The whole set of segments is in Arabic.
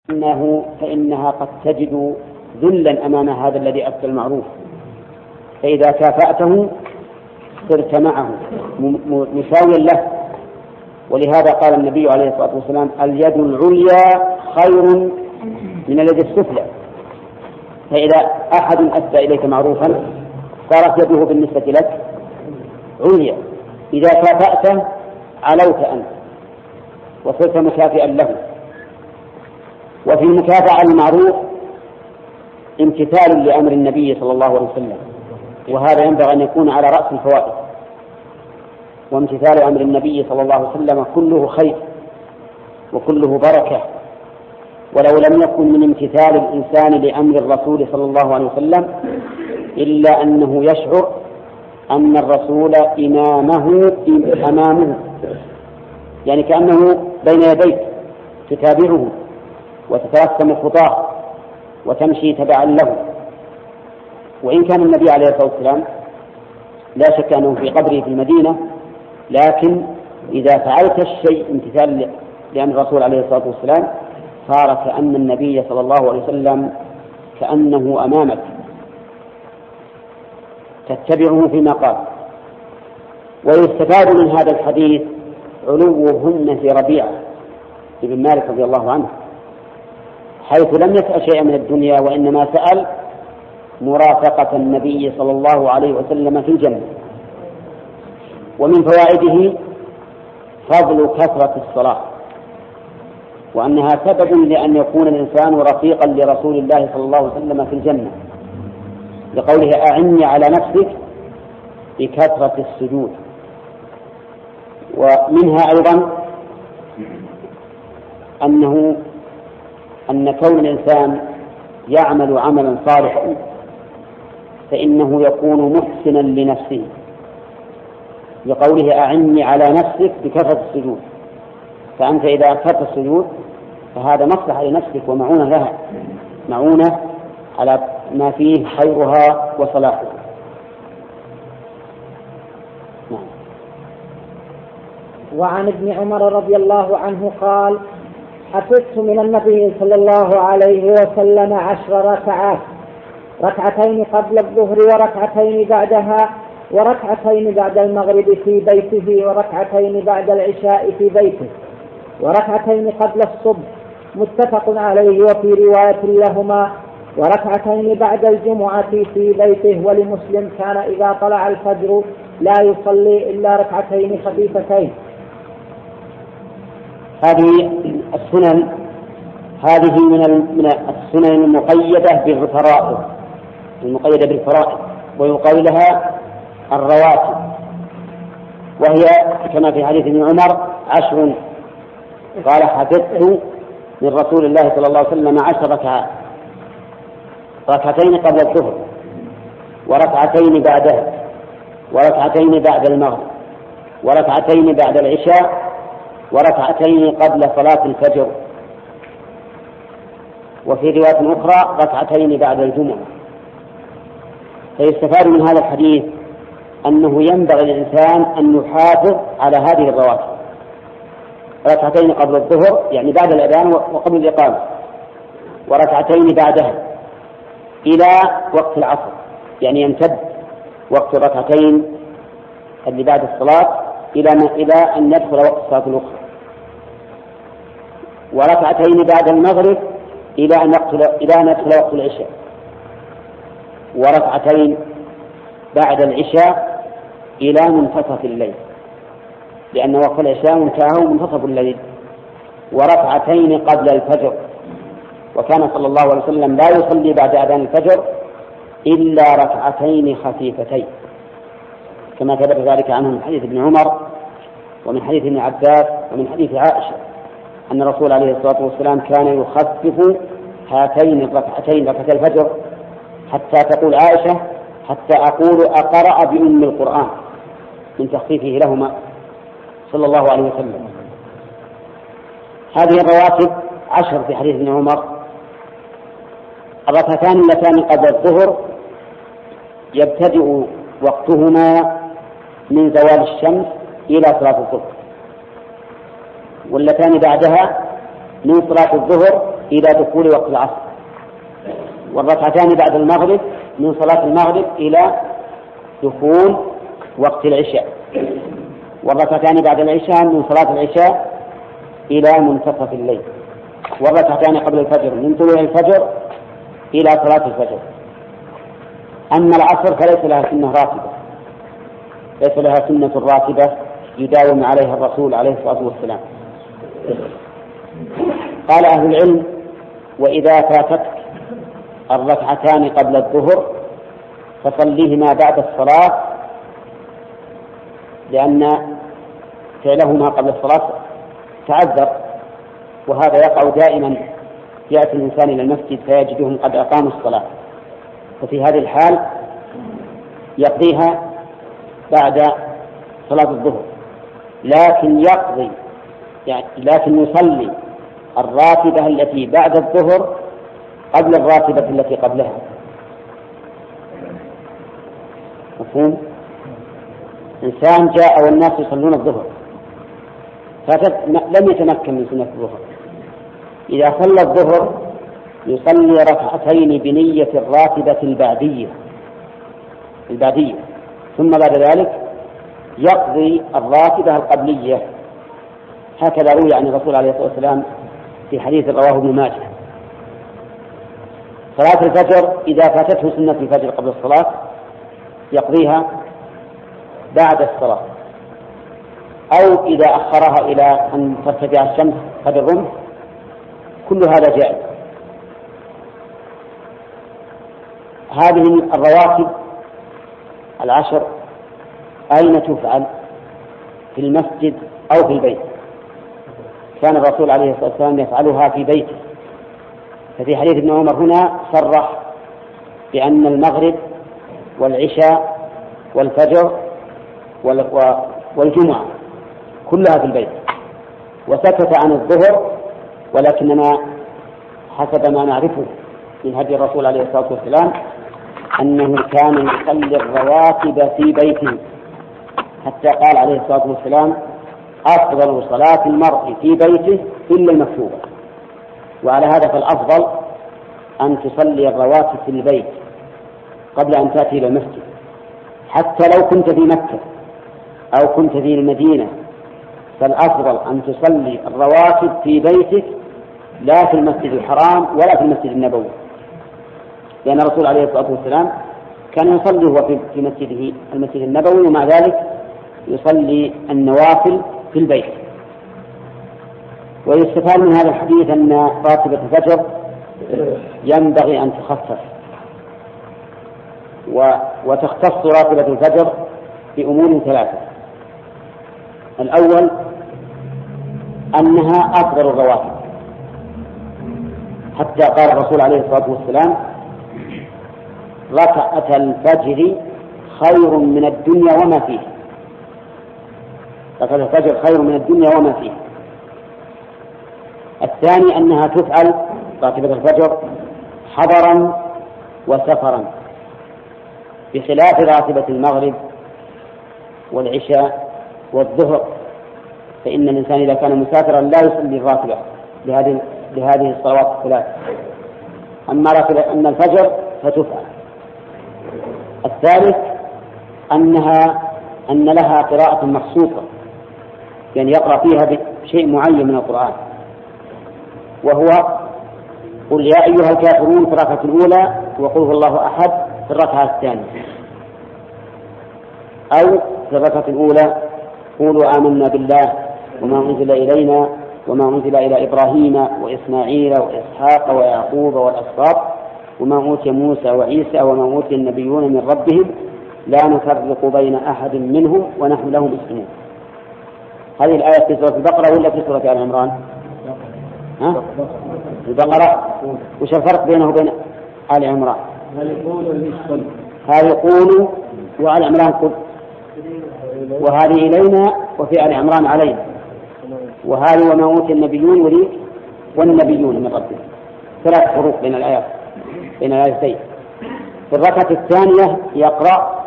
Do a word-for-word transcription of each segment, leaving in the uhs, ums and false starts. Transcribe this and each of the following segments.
إنه فإنها قد تجد ذلا أمام هذا الذي أفضل المعروف، فإذا كافأته صرت معه مساويا له. ولهذا قال النبي عليه الصلاة والسلام: اليد العليا خير من اليد السفلى. فإذا أحد أسدى إليك معروفا صارت يده بالنسبة لك عليا، إذا كافأته علوت أنت وصرت مكافئا له. وفي المكافأة المعروف امتثال لأمر النبي صلى الله عليه وسلم، وهذا ينبغي أن يكون على رأس الفوائد. وامتثال أمر النبي صلى الله عليه وسلم كله خير وكله بركة، ولو لم يكن من امتثال الإنسان لأمر الرسول صلى الله عليه وسلم إلا أنه يشعر أن الرسول إمامه أمامه، يعني كأنه بين يديك تتابعه وتترسم خطاه وتمشي تبعا له. وإن كان النبي عليه الصلاة والسلام لا شك أنه في قبره في المدينة، لكن إذا فعلت الشيء امتثال لأمر الرسول عليه الصلاة والسلام صار كأن النبي صلى الله عليه وسلم كأنه أمامك تتبعه فيما قال. ويستفاد من هذا الحديث علوهن في ربيعة ابن مالك رضي الله عنه، حيث لم يسأل شيئا من الدنيا وإنما سأل مرافقة النبي صلى الله عليه وسلم في الجنة. ومن فوائده فضل كثرة الصلاة، وأنها سبب لأن يكون الإنسان رفيقا لرسول الله صلى الله عليه وسلم في الجنة، لقوله: أعني على نفسك بكثرة السجود. ومنها أيضا أنه أن كون الإنسان يعمل عملا صالحا فإنه يكون محسنا لنفسه، لقوله: أعني على نفسك بكثرة السجود. فأنت إذا أكثرت السجود فهذا مصلحة لنفسك ومعونة لها، معونة على ما فيه خيرها وصلاحها. نعم. وعن ابن عمر رضي الله عنه قال: حفظت من النبي صلى الله عليه وسلم عشر ركعات، ركعتين قبل الظهر وركعتين بعدها، وركعتين بعد المغرب في بيته، وركعتين بعد العشاء في بيته، وركعتين قبل الصبح، متفق عليه وفي رواية لهما، وركعتين بعد الجمعة في بيته. ولمسلم: كان إذا طلع الفجر لا يصلي إلا ركعتين خفيفتين. هذه السنن هذه من السنن المقيدة بالفرائض، المقيدة بالفرائض، ويقال لها الرواتب، وهي كما في حديث ابن عمر عشر. قال: حفظت من رسول الله صلى الله عليه وسلم عشر ركعات، ركعتين قبل الظهر وركعتين بعدها وركعتين بعد المغرب وركعتين بعد العشاء وركعتين قبل صلاة الفجر، وفي رواية أخرى ركعتين بعد الجمعة. فيستفاد من هذا الحديث أنه ينبغي للإنسان أن يحافظ على هذه الرواتب: ركعتين قبل الظهر يعني بعد الأذان وقبل الإقامة، وركعتين بعدها إلى وقت العصر يعني يمتد وقت الركعتين اللي بعد الصلاة إلى إلى أن يدخل وقت الصلاة الأخرى، وركعتين بعد المغرب إلى أن يدخل إلى أن يدخل وقت العشاء، وركعتين بعد العشاء إلى منتصف الليل، لأن وقت العشاء منتهى منتصف الليل، وركعتين قبل الفجر. وكان صلى الله عليه وسلم لا يصلي بعد أذان الفجر إلا ركعتين خفيفتين، كما ثبت ذلك عنه من حديث ابن عمر ومن حديث ابن عباس ومن حديث عائشة أن الرسول عليه الصلاة والسلام كان يخفف هاتين الركعتين ركعتي الفجر حتى تقول عائشة: حتى أقول أقرأ بأم القرآن، من تخفيفه لهما صلى الله عليه وسلم. هذه الرواتب عشر في حديث ابن عمر. الركعتان اللتان قبل الظهر يبتدئ وقتهما من زوال الشمس إلى صلاة الظهر، واللتان بعدها من صلاة الظهر إلى دخول وقت العصر، والركعتان بعد المغرب من صلاة المغرب إلى دخول وقت العشاء، والركعتان بعد العشاء من صلاة العشاء إلى منتصف الليل، والركعتان قبل الفجر من طلوع الفجر إلى صلاة الفجر. أما العصر فليس لها سنة راتبة، ليس لها سنة راتبة يداوم عليها الرسول عليه الصلاة والسلام. قال أهل العلم: وإذا فاتتك الركعتان قبل الظهر فصليهما بعد الصلاة، لأن فعلهما قبل الصلاة تعذر، وهذا يقع دائما. يأتي الإنسان إلى المسجد فيجدهم قد أقاموا الصلاة، ففي هذه الحال يقضيها بعد صلاة الظهر، لكن يقضي يعني لكن يصلي الراتبة التي بعد الظهر قبل الراتبة التي قبلها. مفهوم؟ إنسان جاء والناس يصلون الظهر لم يتمكن من سنة الظهر، إذا صلى الظهر يصلي ركعتين بنية الراتبة البعدية البعدية ثم بعد ذلك يقضي الراتبة القبلية. هكذا روي عن الرسول عليه الصلاة والسلام في حديث رواه ابن ماجه. صلاة الفجر إذا فاتته سنة الفجر قبل الصلاة يقضيها بعد الصلاة، أو إذا أخرها إلى أن ترتفع الشمس قدر الرمح، كل هذا جائز. هذه الرواتب العشر أين تفعل؟ في المسجد أو في البيت. كان الرسول عليه الصلاة والسلام يفعلها في بيته، ففي حديث ابن عمر هنا صرح بأن المغرب والعشاء والفجر والجمعة كلها في البيت، وسكت عن الظهر، ولكننا حسب ما نعرفه من هدي الرسول عليه الصلاة والسلام أنه كان يصلي الرواتب في بيته، حتى قال عليه الصلاة والسلام: أفضل صلاة المرء في بيته إلا المكتوبة. وعلى هذا فالأفضل أن تصلي الرواتب في البيت قبل أن تأتي إلى المسجد، حتى لو كنت في مكة أو كنت في المدينة، فالأفضل أن تصلي الرواتب في بيتك لا في المسجد الحرام ولا في المسجد النبوي، لأن الرسول عليه الصلاة والسلام كان يصلي هو في مسجده المسجد النبوي، ومع ذلك يصلي النوافل في البيت. ويستفاد من هذا الحديث أن راتبة الفجر ينبغي أن تخفف، وتختص راتبة الفجر بأمور ثلاثة: الأول أنها أفضل الرواتب، حتى قال الرسول عليه الصلاة والسلام: ركعة الفجر خير من الدنيا وما فيها. ركعة الفجر خير من الدنيا وما فيها. الثاني أنها تفعل راتبة الفجر حضرا وسفرا، بخلاف راتبة المغرب والعشاء والظهر، فإن الإنسان إذا كان مسافرا لا يصلي الراتبة لهذه لهذه الصلوات الثلاث. أما راتبة أن الفجر فتفعل. الثالث أنها أن لها قراءة مخصوصة، يعني يقرأ فيها بشيء معين من القرآن، وهو قل يا أيها الكافرون في الركعة الأولى وقل هو الله أحد في الركعة الثانية، أو في الركعة الأولى قولوا آمنا بالله وما أنزل إلينا وما أنزل إلى إبراهيم وإسماعيل وإسحاق ويعقوب والأسباط وما أوتي موسى وعيسى وما أوتي النبيون من ربهم لا نفرق بين أحد منهم ونحن له مسلمون. هذه الآية في سورة البقرة ولا في سورة آل عمران؟ ها؟ البقرة. وش الفرق بينه وبين آل عمران؟ هذه قولوا وآل عمران قل، وهذه إلينا وفي آل عمران علينا، وهذه وما أوتي النبيون وليك والنبيون من ربهم. ثلاث فروق بين الآيات بين الآيتين. في الركعة الثانية يقرأ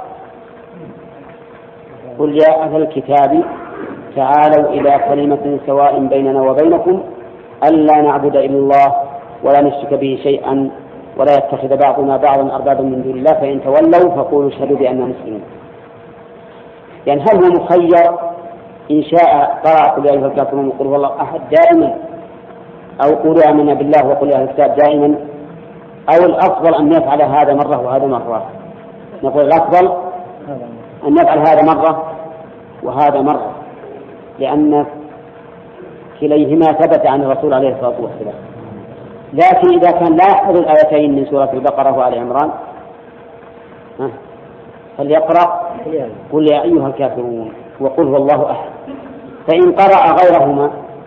قل يا أهل الكتاب تعالوا إلى كلمة سواء بيننا وبينكم ألا نعبد إلا الله ولا نشرك به شيئا ولا يتخذ بعضنا بعضا أربابا من دون الله فإن تولوا فقولوا اشهدوا بأننا مسلمون. يعني هل هو مخير إن شاء قرأ قل يا أيها الكافرون وقل هو الله أحد دائما، أو قولوا آمنا بالله وقل يا أهل الكتاب دائما، أو الأفضل أن يفعل هذا مرة وهذا مرة؟ نقول الأفضل أن يفعل هذا مرة وهذا مرة، لأن كليهما ثبت عن الرسول عليه الصلاة والسلام. لكن إذا كان لا يحفظ الآيتين من سورة البقرة وآل عمران فليقرأ قل يا أيها الكافرون وقل هو الله أحد. فإن قرأ غيرهما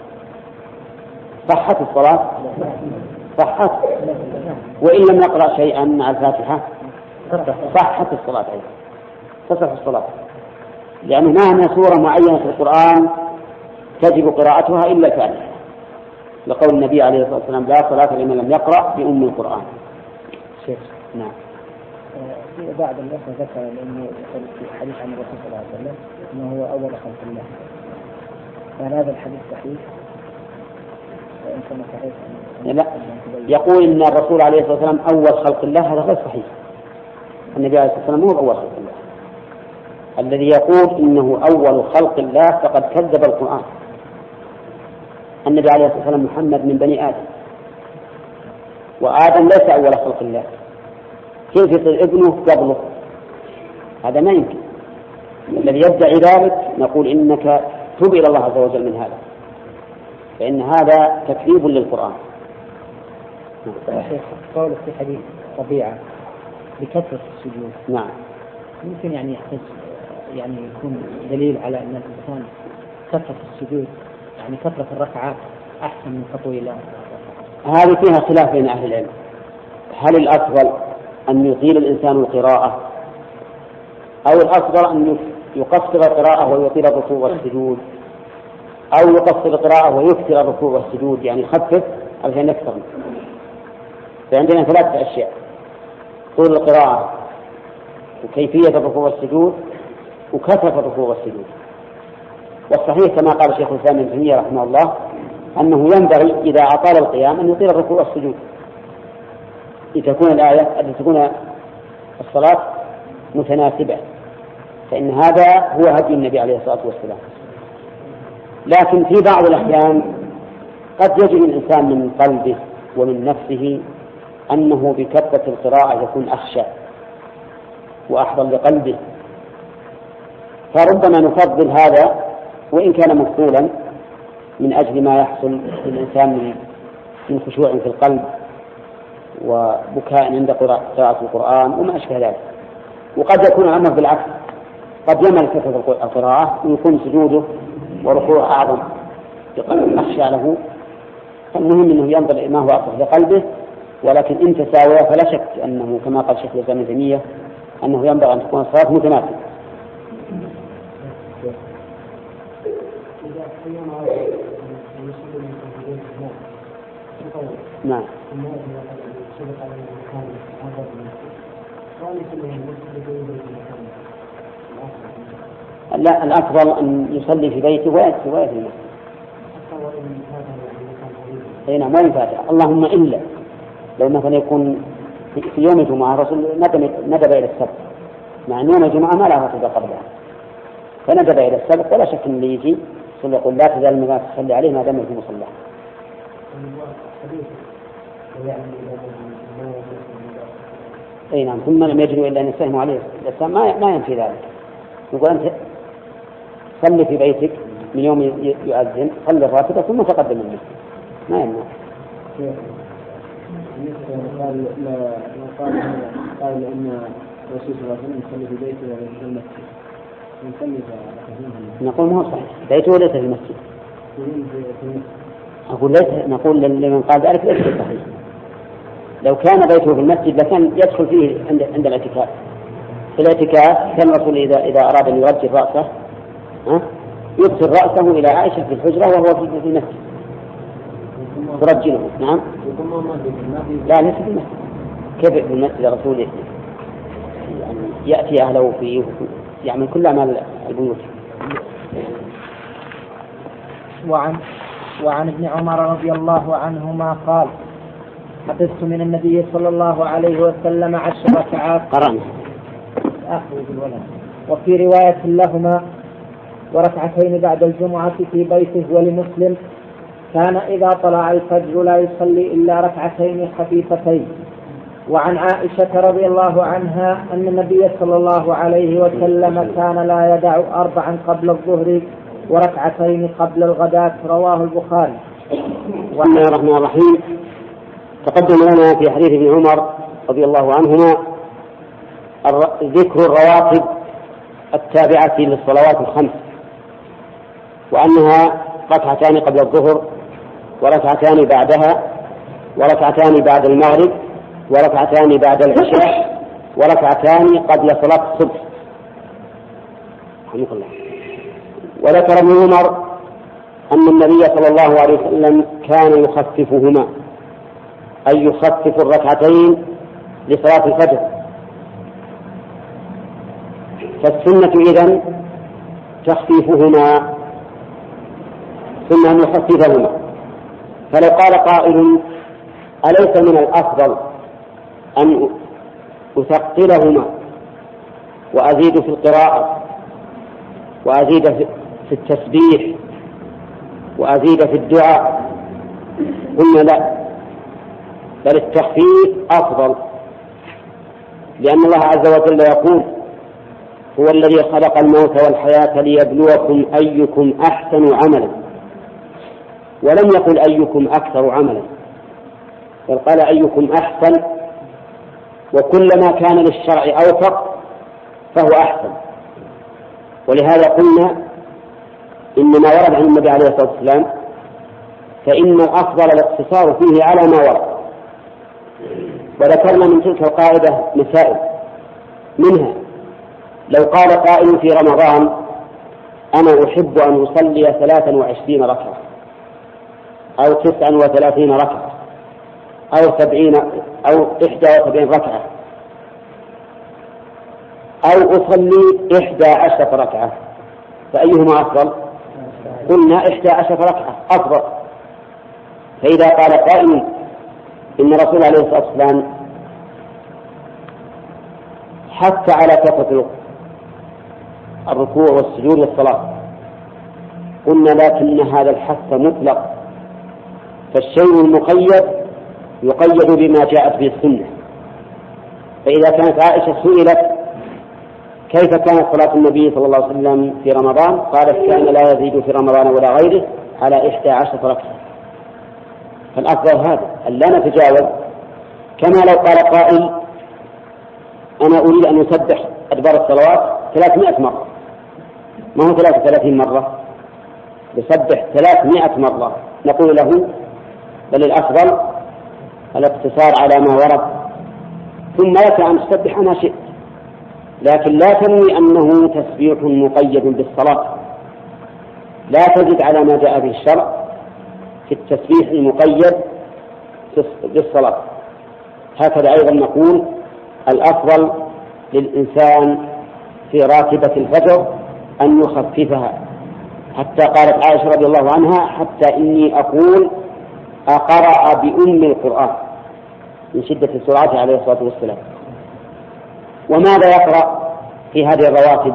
صحت الصلاة، صحت، وإن لم يقرأ شيئا مع الفاتحة صحت الصلاة أيضا، تصح الصلاة، لأنه ما هي سورة معينة في القرآن تجب قراءتها إلا الفاتحة، لقول النبي عليه الصلاة والسلام لا صلاة لمن لم يقرأ بأم القرآن. شيخ نعم. في بعض الناس ذكر أنه في حديث عن الرسول صلى الله عليه وسلم أنه هو أول خلق الله، فهل هذا الحديث صحيح؟ وإن كان صحيح لا، يقول إن الرسول عليه الصلاة والسلام أول خلق الله، هذا غير صحيح. النبي عليه الصلاة والسلام هو أول خلق الله. الذي يقول إنه أول خلق الله فقد كذب القرآن. النبي عليه الصلاة والسلام محمد من بني آدم، وآدم ليس أول خلق الله، كيف يصير ابنه قبله؟ هذا ما يمكن. الذي يدعي ذلك نقول إنك تب إلى الله عز وجل من هذا، فإن هذا تكذيب للقرآن. قولك في حديث ربيعة بكثرة السجود، نعم، ممكن يعني يحتاج يعني يكون دليل على أن الإنسان كثرة السجود يعني كثرة الركعات أحسن من تطويلها. هذه فيها خلاف بين أهل العلم، هل الأفضل أن يطيل الإنسان القراءة أو الأفضل أن يقصر القراءة ويطيل الركوع والسجود، أو يقصر القراءة ويكثر الركوع والسجود يعني يخفف عشان يكثر. فعندنا ثلاثة أشياء: طول القراءة وكيفية الركوع والسجود وكثرة الركوع والسجود. والصحيح كما قال الشيخ الإسلام ابن تيمية رحمه الله أنه ينبغي إذا أطال القيام أن يطيل الركوع والسجود لتكون الآية لتكون الصلاة متناسبة، فإن هذا هو هدي النبي عليه الصلاة والسلام. لكن في بعض الأحيان قد يجد الإنسان من قلبه ومن نفسه أنه بكثرة القراءة يكون أخشى وأحضر لقلبه، فربما نفضل هذا وإن كان مفضولا من أجل ما يحصل للإنسان من خشوع في القلب وبكاء عند قراءة القرآن وما أشبه ذلك. وقد يكون الأمر بالعكس، قد يمل كثرة القراءة ويكون سجوده وركوعه أعظم بقلب أخشى له. فالمهم أنه ينظر ما هو أصلح لقلبه، ولكن إن تساوى فلا شك أنه كما قال شيخ الإسلام ابن تيمية أنه ينبغي أن تكون الصلاة متناسبة. نعم. لا، الأفضل أن يصلي في بيته ويأتي ويأتي المسجد. أي نعم، ما ينفع. اللهم إلا لو مثلا يكون في يوم الجمعة الرسول ندب إلى السبت، مع أن يوم الجمعة ما له رسول قبلها، فندب إلى السبت ولا شك أن يجي يقول لا تزال المرأة تصلي عليه ما دام في مصلاه. أي نعم، ثم لم يجروا إلا أن يسلموا عليه الإسلام ما ما ينفي ذلك. يقول أنت صلي في بيتك من يوم يؤذن، صلي الراتبة ثم تقدم المسجد، ما يمنع. قال قال قال إن الرسول صلى الله عليه وسلم يصلي في بيته ولا في المسجد، يصلي في نقول ما هو صحيح، بيته وليس في المسجد. أقول ليس، نقول لمن قال ذلك ليس صحيح. لو كان بيته في المسجد لكان يدخل فيه عند عند الاعتكاف. في الاعتكاف كان الرسول إذا إذا أراد أن يرجل رأسه ها يرسل رأسه إلى عائشة في الحجرة وهو في المسجد ترجله. نعم. لا ليس في المسجد. كيف في المسجد الرسول يعني يأتي أهله فيه يعمل كل أعمال البيوت. وعن وعن ابن عمر رضي الله عنهما قال: حفظت من النبي صلى الله عليه وسلم عشر ركعات قرأنا وفي رواية لهما وركعتين بعد الجمعة في بيته. ولمسلم كان إذا طلع الفجر لا يصلي إلا ركعتين خفيفتين. وعن عائشة رضي الله عنها أن النبي صلى الله عليه وسلم كان لا يدع أربعا قبل الظهر وركعتين قبل الغداة. رواه البخاري. بسم الله الرحمن الرحيم. تقدم لنا في حديث ابن عمر رضي الله عنهما ذكر الرواتب التابعة للصلوات الخمس، وأنها ركعتان قبل الظهر وركعتان بعدها وركعتان بعد المغرب وركعتان بعد العشاء وركعتان قبل صلاة الصبح. رحمه الله. وذكر ابن عمر أن النبي صلى الله عليه وسلم كان يخففهما، أي يخفف الركعتين لصلاة الفجر. فالسنة إذن تخفيفهما، ثم أن يخففهما. فلو قال قائل أليس من الأفضل أن أثقلهما وأزيد في القراءة وأزيد في التسبيح وأزيد في الدعاء؟ قلنا لا، بل التخفيف أفضل، لأن الله عز وجل يقول هو الذي خلق الموت والحياة ليبلوكم أيكم أحسن عملا، ولم يقل أيكم أكثر عملا، بل قال أيكم أحسن، وكلما كان للشرع أوفق فهو أحسن. ولهذا قلنا إنما ورد عن النبي عليه الصلاة والسلام فإن الأفضل الاقتصار فيه على ما ورد. وذكرنا من تلك القاعدة مسائل، منها لو قال قائل في رمضان أنا أحب أن أصلي ثلاثا وعشرين ركعة أو تسعا وثلاثين ركعة أو سبعين أو إحدى وسبعين ركعة أو أصلي إحدى عشرة ركعة، فأيهما أفضل؟ قلنا إحدى عشرة ركعة أفضل. فإذا قال قائل إن الرسول عليه الصلاة والسلام حث على كثرة الركوع والسجود والصلاة، قلنا لكن هذا الحث مطلق، فالشيء المقيد يقيد بما جاءت به السنة. فإذا كانت عائشة سئلت كيف كانت صلاة النبي صلى الله عليه وسلم في رمضان، قالت كان لا يزيد في رمضان ولا غيره على إحدى عشرة ركعة. فالأفضل هذا أن لا نتجاوز. كما لو قال قائل أنا أريد أن أسبح أدبار الصلوات ثلاثمائة مرة، ما هو ثلاثة وثلاثين مرة، يسبح ثلاثمائة مرة، نقول له بل الأفضل الاقتصار على ما ورد، ثم لك أن تسبح ما شئت، لكن لا تنوي أنه تسبيح مقيد بالصلاة، لا تزد على ما جاء به الشرع في التسبيح المقيد بالصلاة. هكذا أيضا نقول الأفضل للإنسان في راتبة الفجر أن يخففها، حتى قالت عائشة رضي الله عنها حتى إني أقول أقرأ بأم القرآن من شدة سرعته عليه الصلاة والسلام. وماذا يقرأ في هذه الرواتب؟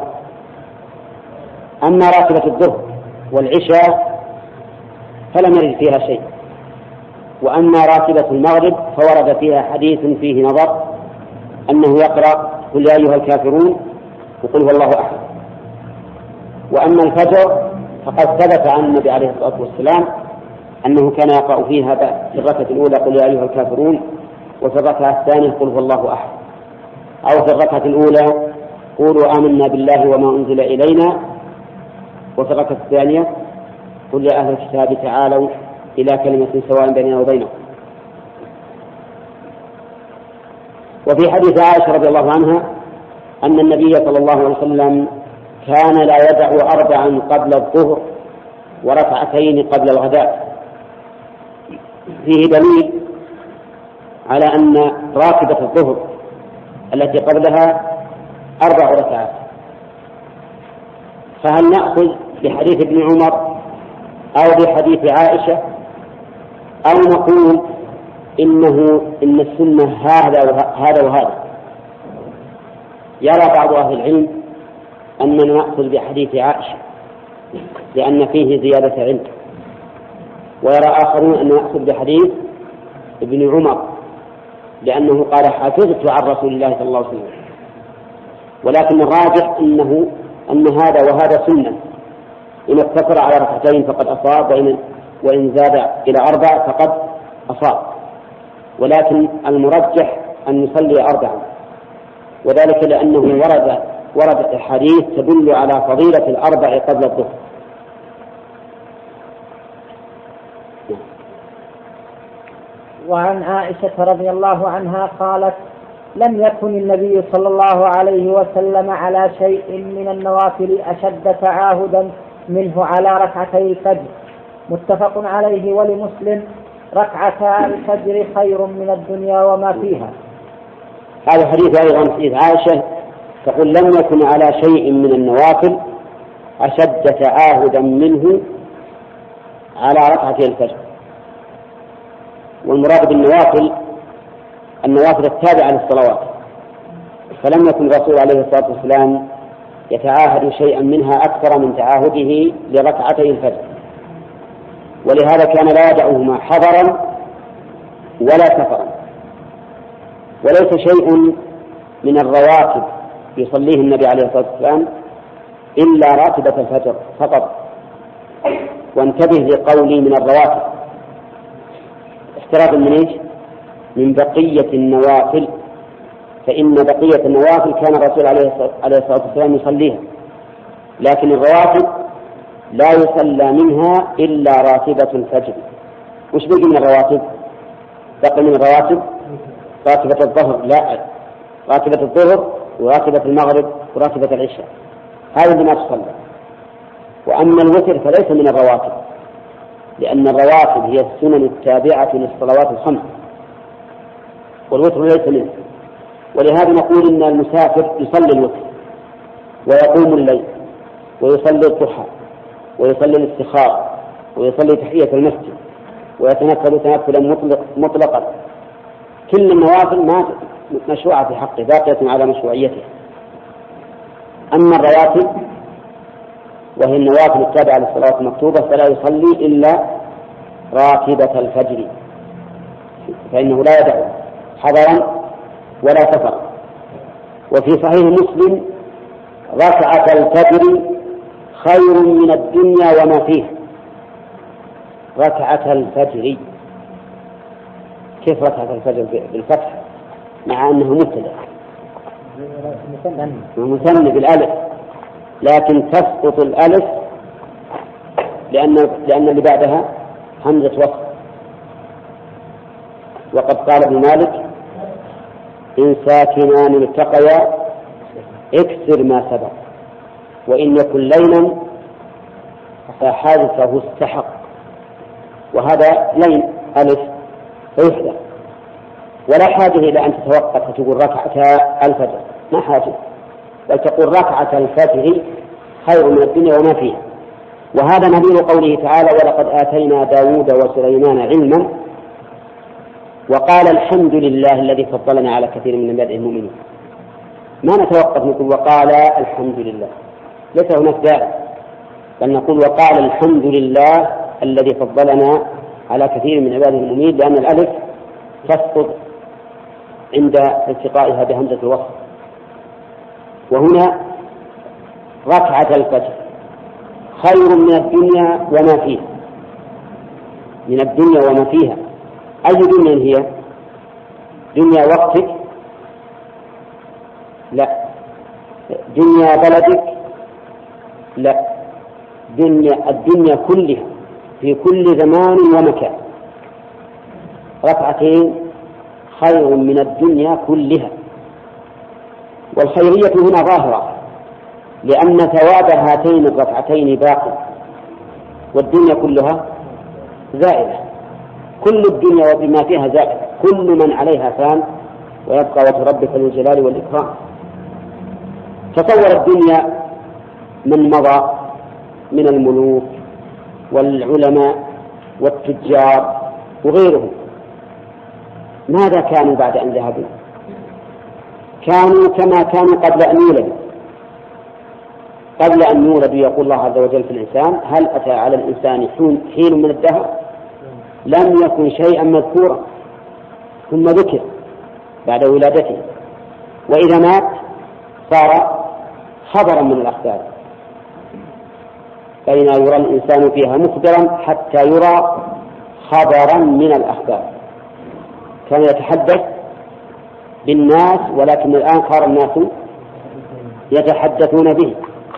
أما راتبة الظهر والعشاء فلم يرد فيها شيء، وأما راتبة المغرب فورد فيها حديث فيه نظر أنه يقرأ قل يا أيها الكافرون وقل هو الله أحد. وأما الفجر فقد ثبت عن النبي عليه الصلاة والسلام أنه كان يقرأ فيها في الركعة الأولى قل يا أيها الكافرون، وفي الركعة الثانية قل هو الله أحد، أو في الركعة الأولى قولوا آمنا بالله وما أنزل إلينا، وفي الركعة الثانية قل يا أهل الكتاب تعالوا إلى كلمة سواء بيننا وبينكم. وفي حديث عائشة رضي الله عنها أن النبي صلى الله عليه وسلم كان لا يدع أربعا قبل الظهر وركعتين قبل الغداء، فيه دليل على أن راتبة الظهر التي قبلها أربع ركعات. فهل نأخذ بحديث ابن عمر أو بحديث عائشة، أو نقول إنه إن السنة هذا وهذا وهذا. يرى بعض أهل العلم أننا نأخذ بحديث عائشة لأن فيه زيادة علم، ويرى آخرون أن نأخذ بحديث ابن عمر لأنه قال حفظت عن رسول الله صلى الله عليه وسلم. ولكن الراجح أنه أن هذا وهذا سنة، إن اقتصر على ركعتين فقد أصاب، وإن, وإن زاد إلى أربع فقد أصاب. ولكن المرجح أن يصلي أربعا، وذلك لأنه ورد ورد حديث تدل على فضيلة الأربع قبل الظهر. وعن عائشة رضي الله عنها قالت: لم يكن النبي صلى الله عليه وسلم على شيء من النوافل أشد تعاهدا منه على ركعتي الفجر. متفق عليه. ولمسلم: ركعتا الفجر خير من الدنيا وما فيها. هذا حديث أيضا حديث عائشة تقول: لم يكن على شيء من النوافل أشد تعاهدا منه على ركعتي الفجر. والمراد بالنوافل النوافل التابعة للصلوات، فلم يكن الرسول عليه الصلاة والسلام يتعاهد شيئا منها أكثر من تعاهده لركعتي الفجر، ولهذا كان لا يدعهما حضرا ولا سفرا. وليس شيء من الرواتب يصليه النبي عليه الصلاة والسلام إلا راتبة الفجر فقط. وانتبه لقولي من الرواتب، احتراز من ايش؟ من بقية النوافل، فإن بقية النوافل كان الرسول عليه الصلاة والسلام يصليها، لكن الرواتب لا يصلى منها إلا راتبة الفجر. وش بقي من الرواتب؟ بقي من الرواتب راتبة الظهر، لا راتبة الظهر وراتبة المغرب وراتبة العشاء، هذه ما تصلى. وأما الوتر فليس من الرواتب، لأن الرواتب هي السنن التابعة للصلوات الخمس، والوتر ليس منه. ولهذا نقول إن المسافر يصلي الوتر ويقوم الليل ويصلي الضحى ويصلي الاستخارة ويصلي تحية المسجد ويتنفل تنفلا مطلق مطلقا. كل النوافل ما مشروعة في حقه، باقية على مشروعيته. أما الرواتب وهي النوافل التابعة للصلاة المكتوبة فلا يصلي إلا راتبة الفجر، فإنه لا يدع حضرا ولا سفرا. وفي صحيح مسلم: ركعة الفجر خير من الدنيا وما فيها. ركعة الفجر، كيف ركعة الفجر بالفتح مع أنه مبتدأ مثنى بالألف، لكن تسقط الألف لأن لأن اللي بعدها همزة وصل. وقد قال ابن مالك: إن ساكنان التقيا اكسر ما سبق، وإن يكن لينا فحادثه استحق. وهذا لين ألف فيحدث، ولا حاجة إلى أن تتوقف وتقول ركعتا الفجر، ما حاجة، بل تقول ركعة الفجر خير من الدنيا وما فيها. وهذا نظير قوله تعالى: ولقد آتينا داود وسليمان علما وقال الحمد لله الذي فضلنا على كثير من عباده المؤمنين. ما نتوقف نقول وقال الحمد لله، ليس هناك داعي، بل نقول وقال الحمد لله الذي فضلنا على كثير من عباده المؤمنين، لأن الألف تسقط عند التقائها بهمزة الوصل. وهنا ركعة الفجر خير من الدنيا وما فيها. من الدنيا وما فيها، أي دنيا هي؟ دنيا وقتك؟ لا. دنيا بلدك؟ لا. دنيا الدنيا كلها في كل زمان ومكان. ركعتين خير من الدنيا كلها. والخيرية هنا ظاهرة، لأن ثواب هاتين الركعتين باق، والدنيا كلها زائلة. كل الدنيا وبما فيها زائلة، كل من عليها فان ويبقى وجه ربك ذو الجلال والإكرام. تصور الدنيا من مضى من الملوك والعلماء والتجار وغيرهم، ماذا كانوا بعد أن ذهبوا؟ كانوا كما كانوا قبل أن يولدوا. قبل أن يولدوا يقول الله عز وجل في الإنسان: هل أتى على الإنسان حين من الدهر لم يكن شيئا مذكورا، ثم ذكر بعد ولادته، وإذا مات صار خبرا من الأخبار، بين يرى الإنسان فيها مخبرا حتى يرى خبرا من الأخبار. كان يتحدث بالناس، ولكن الآن صار الناس يتحدثون به.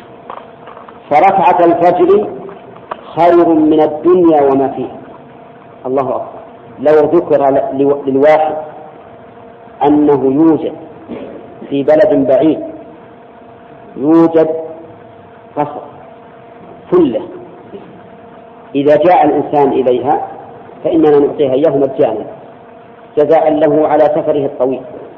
فركعة الفجر خير من الدنيا وما فيها. الله أكبر. لو ذكر للواحد أنه يوجد في بلد بعيد يوجد قصر فلة، إذا جاء الإنسان إليها فإننا نعطيها إياه مجانا جزاء له على سفره الطويل.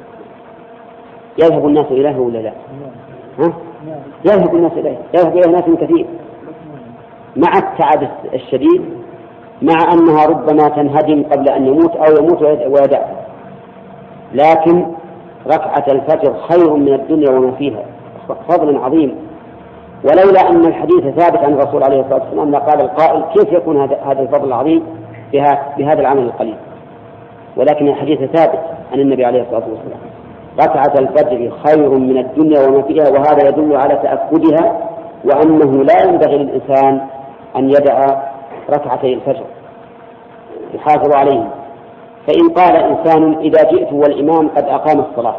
يذهب الناس إليه ولا لا؟ ها؟ يذهب الناس إليه، يذهب إليه ناس كثير مع التعب الشديد، مع أنها ربما تنهدم قبل أن يموت أو يموت ويدع. لكن ركعة الفجر خير من الدنيا وما فيها، فضل عظيم. ولولا أن الحديث ثابت عن الرسول عليه الصلاة والسلام لقال القائل: كيف يكون هذا الفضل العظيم بهذا العمل القليل؟ ولكن الحديث ثابت عن النبي عليه الصلاة والسلام: ركعة الفجر خير من الدنيا وما فيها. وهذا يدل على تأكدها، وأنه لا ينبغي للإنسان أن يدع ركعتي الفجر، يحافظ عليهم. فإن قال إنسان: إذا جئت والإمام قد أقام الصلاة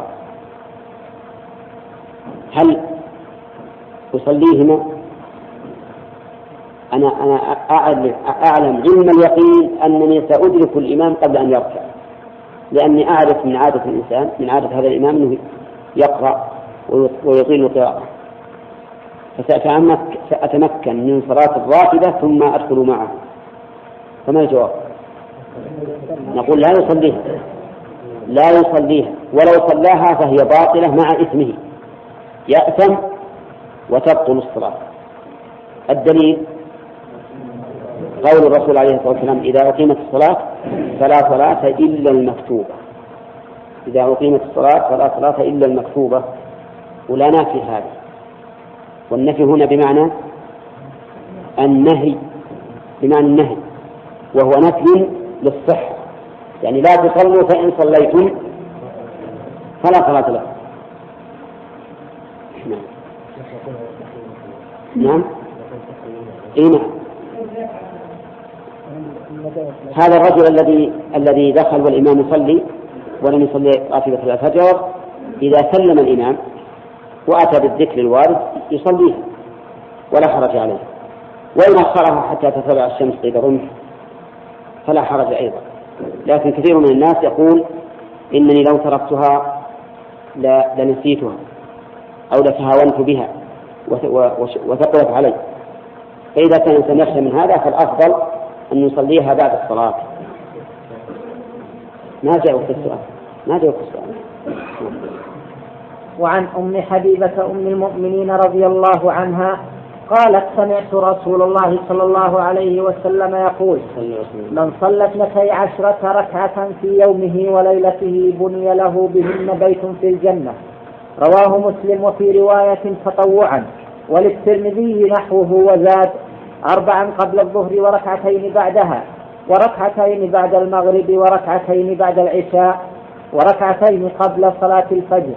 هل أصليهما؟ أنا أنا أعلم علم اليقين أنني سأدرك الإمام قبل أن يركع، لأني أعرف من عادة الإنسان من عادة هذا الإمام أنه يقرأ ويطيل القراءة، فسأتمكن من صلاة الراتبة ثم أدخل معه. فما الجواب؟ نقول: لا يصليها، لا يصليها، ولو صلاها فهي باطلة مع إثمه، يأثم وتبطل الصلاة. الدليل قول الرسول عليه الصلاة والسلام: إذا أقيمت الصلاة فلا صلاة إلا المكتوبة. إذا أقيمت الصلاة فلا صلاة إلا المكتوبة، ولا نافي هذا. والنفي هنا بمعنى النهي، بمعنى النهي، وهو نفي للصحة، يعني لا تصلوا فإن صليتم فلا صلاة لكم. نعم نعم إيه نعم. هذا الرجل الذي الذي دخل والإمام يصلي ولم يصلي راتبة الفجر، إذا سلم الإمام وأتى بالذكر الوارد يصليها ولا حرج عليه، وإن أخرها حتى تطلع الشمس قيد رمح فلا حرج أيضا. لكن كثير من الناس يقول: إنني لو تركتها لنسيتها أو لتهاونت بها وثقلت علي. فإذا كان الإنسان يخشى من هذا فالأفضل أن يصليها بعد الصلاة. ما جاء وقت السؤال، ما جاء وقت السؤال. وعن أم حبيبة أم المؤمنين رضي الله عنها قالت: سمعت رسول الله صلى الله عليه وسلم يقول: من صلى اثنتي عشرة ركعة في يومه وليلته بني له بهن بيت في الجنة. رواه مسلم وفي رواية تطوعا، وللترمذي نحوه وزاد: أربعا قبل الظهر وركعتين بعدها، وركعتين بعد المغرب، وركعتين بعد العشاء، وركعتين قبل صلاة الفجر.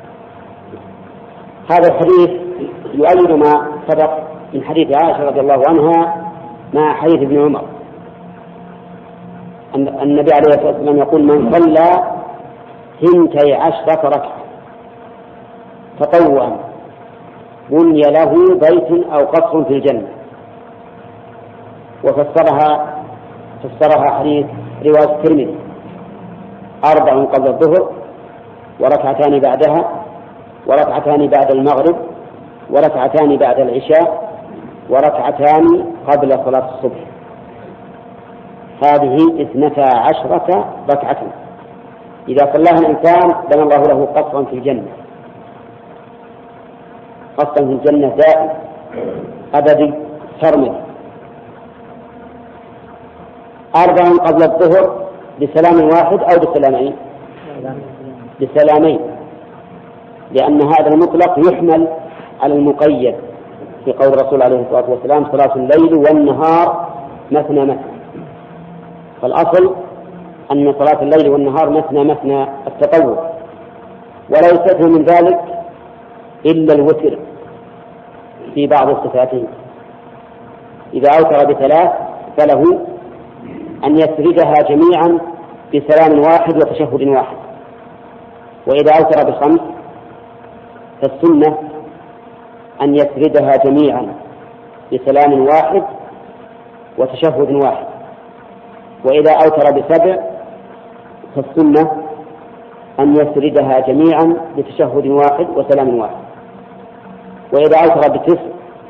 هذا الحديث يؤيد ما سبق من حديث عائشة رضي الله عنها مع حديث ابن عمر. النبي عليه الصلاة والسلام يقول: من صلى ثنتي عشرة ركعة تطوعا بني له بيت أو قصر في الجنة. وفسرها فسرها حديث رواية الترمذي: أربع قبل الظهر، وركعتان بعدها، وركعتان بعد المغرب، وركعتان بعد العشاء، وركعتان قبل صلاة الصبح. هذه اثنتا عشرة ركعة إذا صلاها الإنسان بنى الله له قصرا في الجنة، قصرا في الجنة دائم أبدي سرمدي. أربع قبل الظهر بسلام واحد أو بسلامين بسلامين، لأن هذا المطلق يحمل على المقيد في قول الرسول عليه الصلاة والسلام صلاة الليل والنهار مثنى مثنى. فالأصل أن صلاة الليل والنهار مثنى مثنى التطوع، ولا يستثنى من ذلك إلا الوتر في بعض الصفاتين. إذا أوتر بثلاث فله أن يسردها جميعا بسلام واحد وتشهد واحد، وإذا أوتر بخمس فالسنة أن يسردها جميعا بسلام واحد وتشهد واحد، وإذا أوتر بسبع فالسنة أن يسردها جميعا بتشهد واحد وسلام واحد، وإذا أوتر بتسع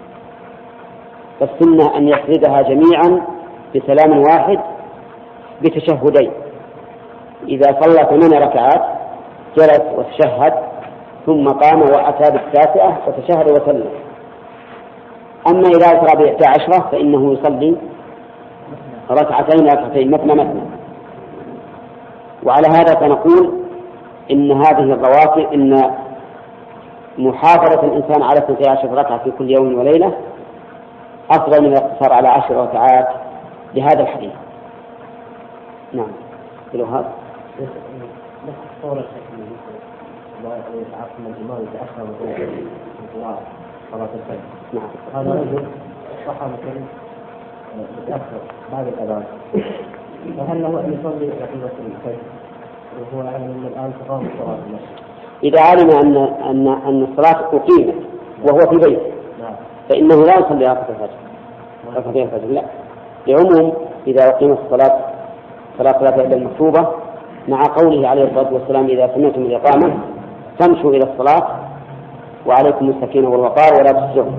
فالسنة أن يسردها جميعا بسلام واحد بتشهدين. إذا صلى ثمان ركعات جلس وتشهد ثم قام وأتى بالتاسعة وتشهد وسلم. أما إذا أوتر بإحدى عشرة فإنه يصلي ركعتين ركعتين مثنى مثنى. وعلى هذا فنقول إن هذه الرواتب إن محافظة الإنسان على اثنتي عشر ركعة في كل يوم وليلة أفضل من الاقتصار على عشر ركعات لهذا الحديث. نعم. لو هذا بس صورة شكل الله يتعرف من الإمام يتأخر من صلاة الفجر. نعم. هذا رجل صحى مثلا متأخر بعد الأذان، فهل له أن يصلي ركعة الفجر وهو يعلم أن الآن تقام صلاة المسجد؟ إذا علم أن أن أن الصلاة أقيمت وهو في بيته فإنه لا يصلي ركعة الفجر. ركعتين الفجر لا، لعموم إذا أقيمت الصلاة صلاة ثلاثة إلا المكتوبة، مع قوله عليه الصلاة والسلام إذا سمعتم الإقامة فامشوا إلى الصلاة وعليكم السكينة والوقار ولا تسجدوا.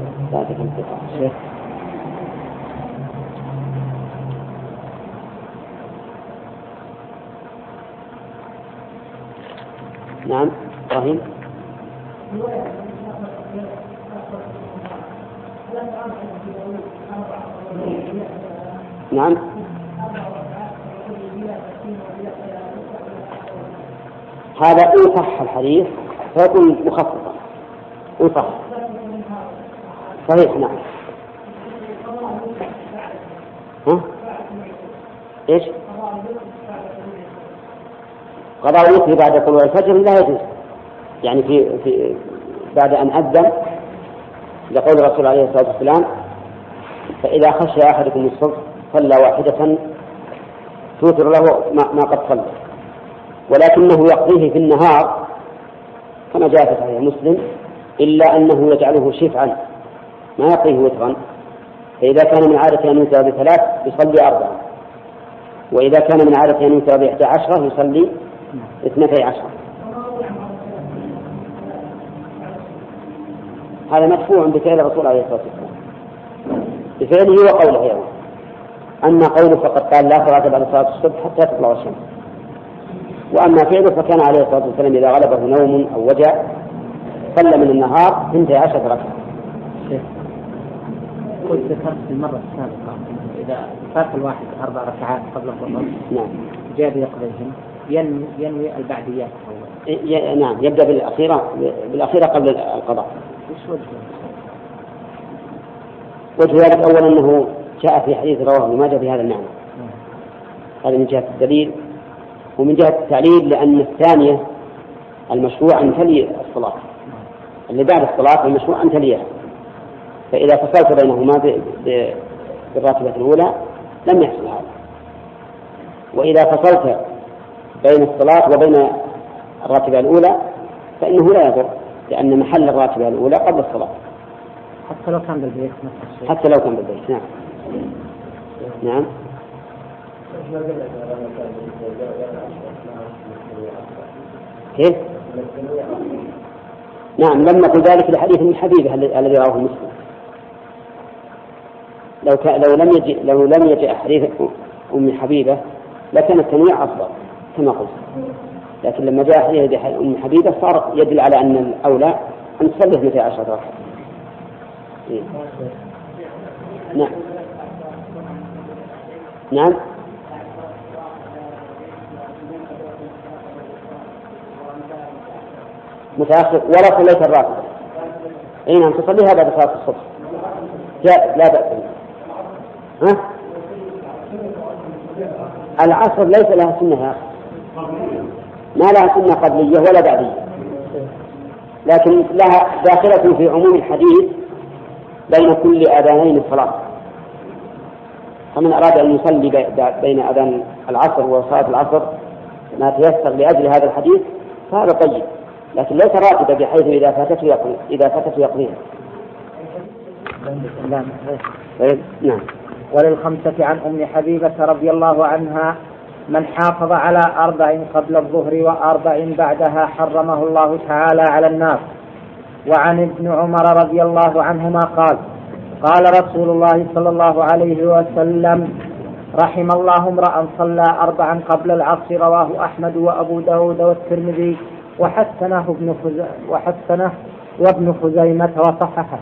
نعم. إبراهيم. نعم. هذا إن صح الحديث فيكون مخففا إن صح. صحيح. نعم. ها؟ إيش؟ قضاء الوتر بعد طلوع الفجر لا يجوز، يعني في, في بعد أن أذن لقول الرسول عليه الصلاة والسلام فإذا خشي أحدكم الصبح صلى واحدة توتر له ما قد صلى، ولكنه يقضيه في النهار كما جاء في صحيح مسلم، إلا أنه يجعله شفعا ما يقضيه وترا. فإذا كان من عادة أن يوتر بثلاث يصلي أربعة، وإذا كان من عادة أن يوتر بإحدى عشرة يصلي اثنتي عشرة. هذا مدفوع بفعل الرسول عليه الصلاة والسلام، بفعله وقوله أيضا. أما قوله فقد قال لا صلاة بعد صلاة الصبح حتى تطلع الشمس، وأما فعله فكان عليه الصلاة والسلام إذا غلبه نوم أو وجع صلى من النهار اثنتي عشرة ركعة. قلت ذكرت في المرة السابقة إذا فات الواحد أربع ركعات قبل الظهر نعم جاء بيقضيهم ينوي, ينوي البعديات. ي... نعم يبدأ بالأخيرة بالأخيرة قبل القضاء. وش وجهه؟ وجه ذلك أولا أنه جاء في حديث رواه ابن ماجه بهذا المعنى. هذا من جهة الدليل، ومن جهة التعليل لأن الثانية المشروع أن تلي الصلاة، اللي بعد الصلاة المشروع أن تليها، فإذا فصلت بينهما بالراتبة الأولى لم يحصل هذا، وإذا فصلت بين الصلاة وبين الراتبة الأولى فإنه لا يضر، لأن محل الراتبة الأولى قبل الصلاة حتى لو كان بالبيت. حتى لو كان بالبيت. نعم. نعم. كيف؟ نعم لم نقل ذلك لحديث ابن حبيبة الذي رواه مسلم. لو ك... لو لم يجي لو لم يجي حديث أم حبيبة لكان التنويع أفضل كما قلت، لكن لما جاء حديث أم حبيبة صار يدل على أن الأولى أن تصلي اثنتي عشرة ركعة. إيه. نعم. نعم. متأخر ولا صليت الراتبة، أي نعم تصليها بعد صلاة الصبح جائز لا بأس به. ها؟ العصر ليس لها سنة يا أخي، ما لها سنة قبلية ولا بعدية، لكن لها داخلة في عموم الحديث بين كل أذانين الصلاة. فمن أراد أن يصلي بين أذان العصر وصلاة العصر ما تيسر لأجل هذا الحديث فهذا طيب، لكن ليس راتبة بحيث إذا فاتته يقضي إذا فاتته يقضيها. نعم. وللخمسة عن أم حبيبة رضي الله عنها: من حافظ على أربع قبل الظهر وأربع بعدها حرمه الله تعالى على النار. وعن ابن عمر رضي الله عنهما قال: قال رسول الله صلى الله عليه وسلم: رحم الله امرأ صلى أربعا قبل العصر. رواه أحمد وأبو داود والترمذي وحسنه ابن خزيمة وحسنه وابن خزيمة وصححه.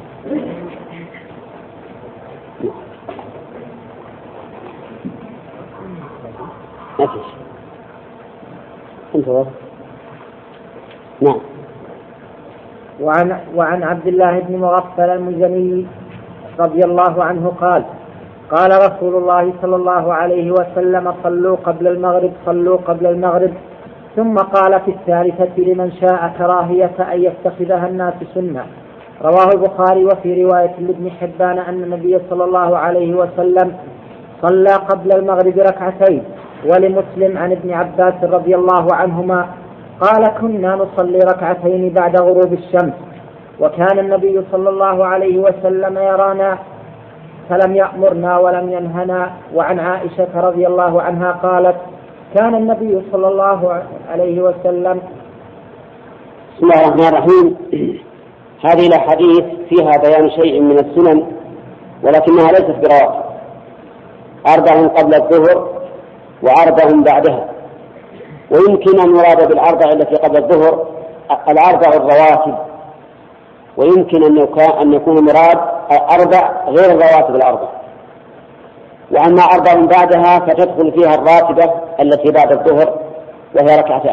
نعم. وعن, وعن عبد الله بن مغفل المزني رضي الله عنه قال: قال رسول الله صلى الله عليه وسلم: صلوا قبل المغرب صلوا قبل المغرب. ثم قال في الثالثة: لمن شاء كراهية أن يتخذها الناس سنة. رواه البخاري. وفي رواية لابن حبان أن النبي صلى الله عليه وسلم صلى قبل المغرب ركعتين. ولمسلم عن ابن عباس رضي الله عنهما قال: كنا نصلي ركعتين بعد غروب الشمس، وكان النبي صلى الله عليه وسلم يرانا فلم يأمرنا ولم ينهنا. وعن عائشة رضي الله عنها قالت: كان النبي صلى الله عليه وسلم. بسم الله الرحمن الرحيم. هذه الأحاديث فيها بيان شيء من السنن ولكنها ليست برواتب، أربع قبل الظهر وأربع بعدها. ويمكن أن يراد بالأربع التي قبل الظهر الأربع الرواتب، ويمكن أن يكون مراد أربع غير الرواتب الأربع. وأما أربع بعدها فتدخل فيها الراتبة التي بعد الظهر وهي ركعتان.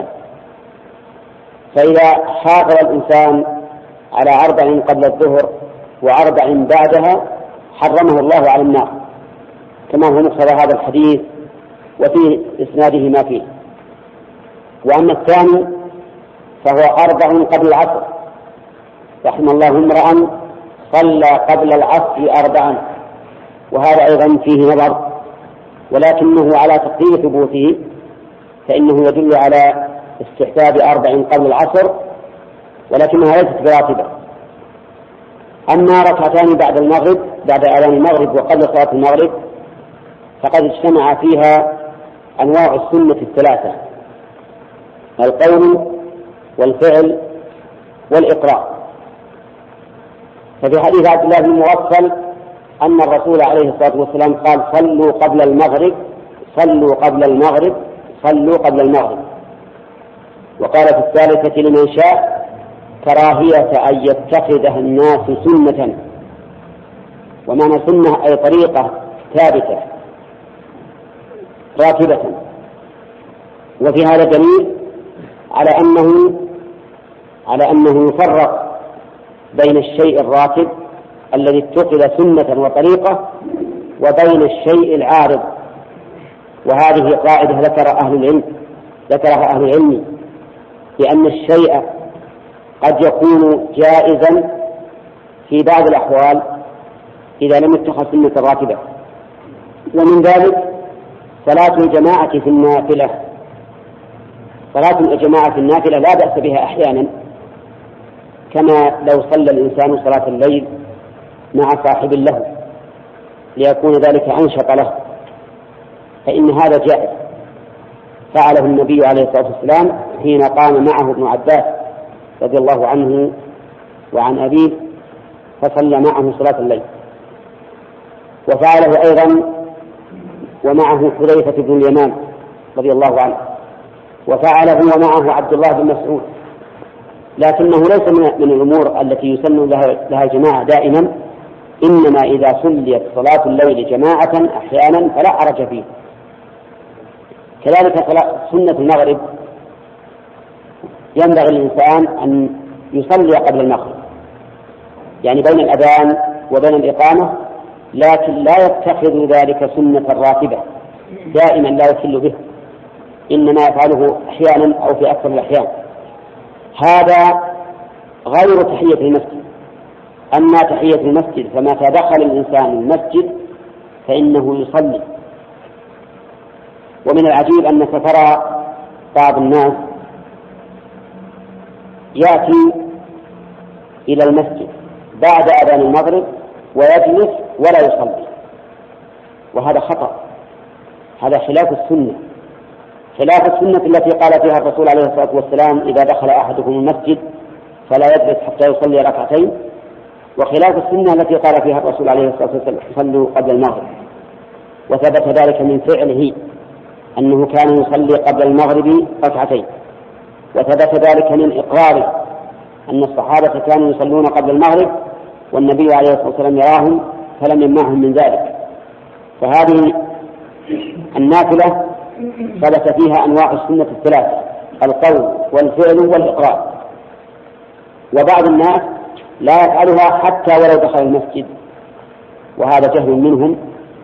فإذا حافظ الإنسان على أربع قبل الظهر وأربع بعدها حرمه الله على النار، كما هو مقتضى هذا الحديث وفي إسناده ما فيه. وأما الثاني فهو أربع قبل العصر، رحم الله امرأ صلى قبل العصر أربعا، وهذا أيضا فيه نظر، ولكنه على تقدير ثبوته فإنه يدل على استحباب أربع قبل العصر، ولكنها ليست براتبة. أما ركعتان بعد المغرب بعد أذان المغرب وقبل صلاة المغرب فقد اجتمع فيها أنواع السنة الثلاثة: القول والفعل والإقرار. ففي حديث عبد الله بن مغفل أن الرسول عليه الصلاة والسلام قال: صلوا قبل المغرب صلوا قبل المغرب صلوا قبل المغرب. وقال في الثالثة: لمن شاء كراهية أن يتخذها الناس سنة. ومعنى سنة أي طريقة ثابتة راتبة. وفي هذا دليل على أنه على أنه يفرق بين الشيء الراتب الذي اتخذ سنة وطريقة وبين الشيء العارض. وهذه قاعدة ذكر أهل العلم ذكرها أهل العلم لأن الشيء قد يكون جائزا في بعض الأحوال إذا لم يتخذ سنة راتبة. ومن ذلك صلاة الجماعة في النافلة. صلاة الجماعة في النافلة لا بأس بها أحيانا، كما لو صلى الإنسان صلاة الليل مع صاحب له ليكون ذلك أنشط له، فإن هذا جائز. فعله النبي عليه الصلاة والسلام حين قام معه ابن عباس رضي الله عنه وعن أبيه فصلى معه صلاة الليل. وفعله أيضا ومعه حذيفة بن اليمان رضي الله عنه، وفعله ومعه عبد الله بن مسعود. لكنه ليس من الأمور التي يسن لها الجماعة دائما، إنما إذا صليت صلاة الليل جماعة أحيانا فلا حرج فيه. كذلك سنة المغرب ينبغي الإنسان أن يصلي قبل المغرب، يعني بين الأذان وبين الإقامة، لكن لا يتخذ ذلك سنة راتبة دائما لا يخل به، إنما يفعله أحيانا أو في أكثر الأحيان. هذا غير تحية المسجد. أما تحية المسجد فمتى دخل الإنسان المسجد فإنه يصلي. ومن العجيب أنك ترى بعض الناس يأتي إلى المسجد بعد أذان المغرب ويجلس ولا يصلي، وهذا خطأ، هذا خلاف السنة، خلاف السنة التي قال فيها الرسول عليه الصلاة والسلام: إذا دخل أحدكم المسجد فلا يجلس حتى يصلي ركعتين، وخلاف السنة التي قال فيها الرسول عليه الصلاة والسلام: صلوا قبل المغرب. وثبت ذلك من فعله أنه كان يصلي قبل المغرب ركعتين، وثبت ذلك من إقراره أن الصحابة كانوا يصلون قبل المغرب والنبي عليه الصلاة والسلام يراهم فلم يمنعهم من ذلك. فهذه النافلة ثبت فيها أنواع السنة الثلاثة: القول والفعل والإقرار. وبعض الناس لا يفعلها حتى ولو دخل المسجد، وهذا جهل منهم،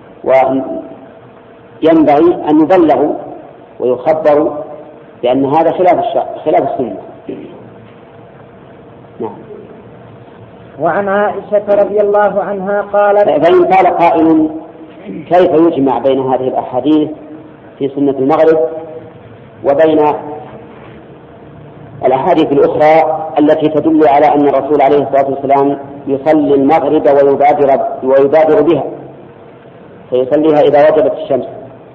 وينبغي أن يبلغوا ويخبروا لأن هذا خلاف خلاف السنة. نعم. وعن عائشة رضي الله عنها قالت: فإن قال قائل: كيف يجمع بين هذه الأحاديث في سنة المغرب وبين الأحاديث الأخرى التي تدل على أن الرسول عليه الصلاة والسلام يصلي المغرب ويبادر, ويبادر بها فيصليها إذا وجبت الشمس؟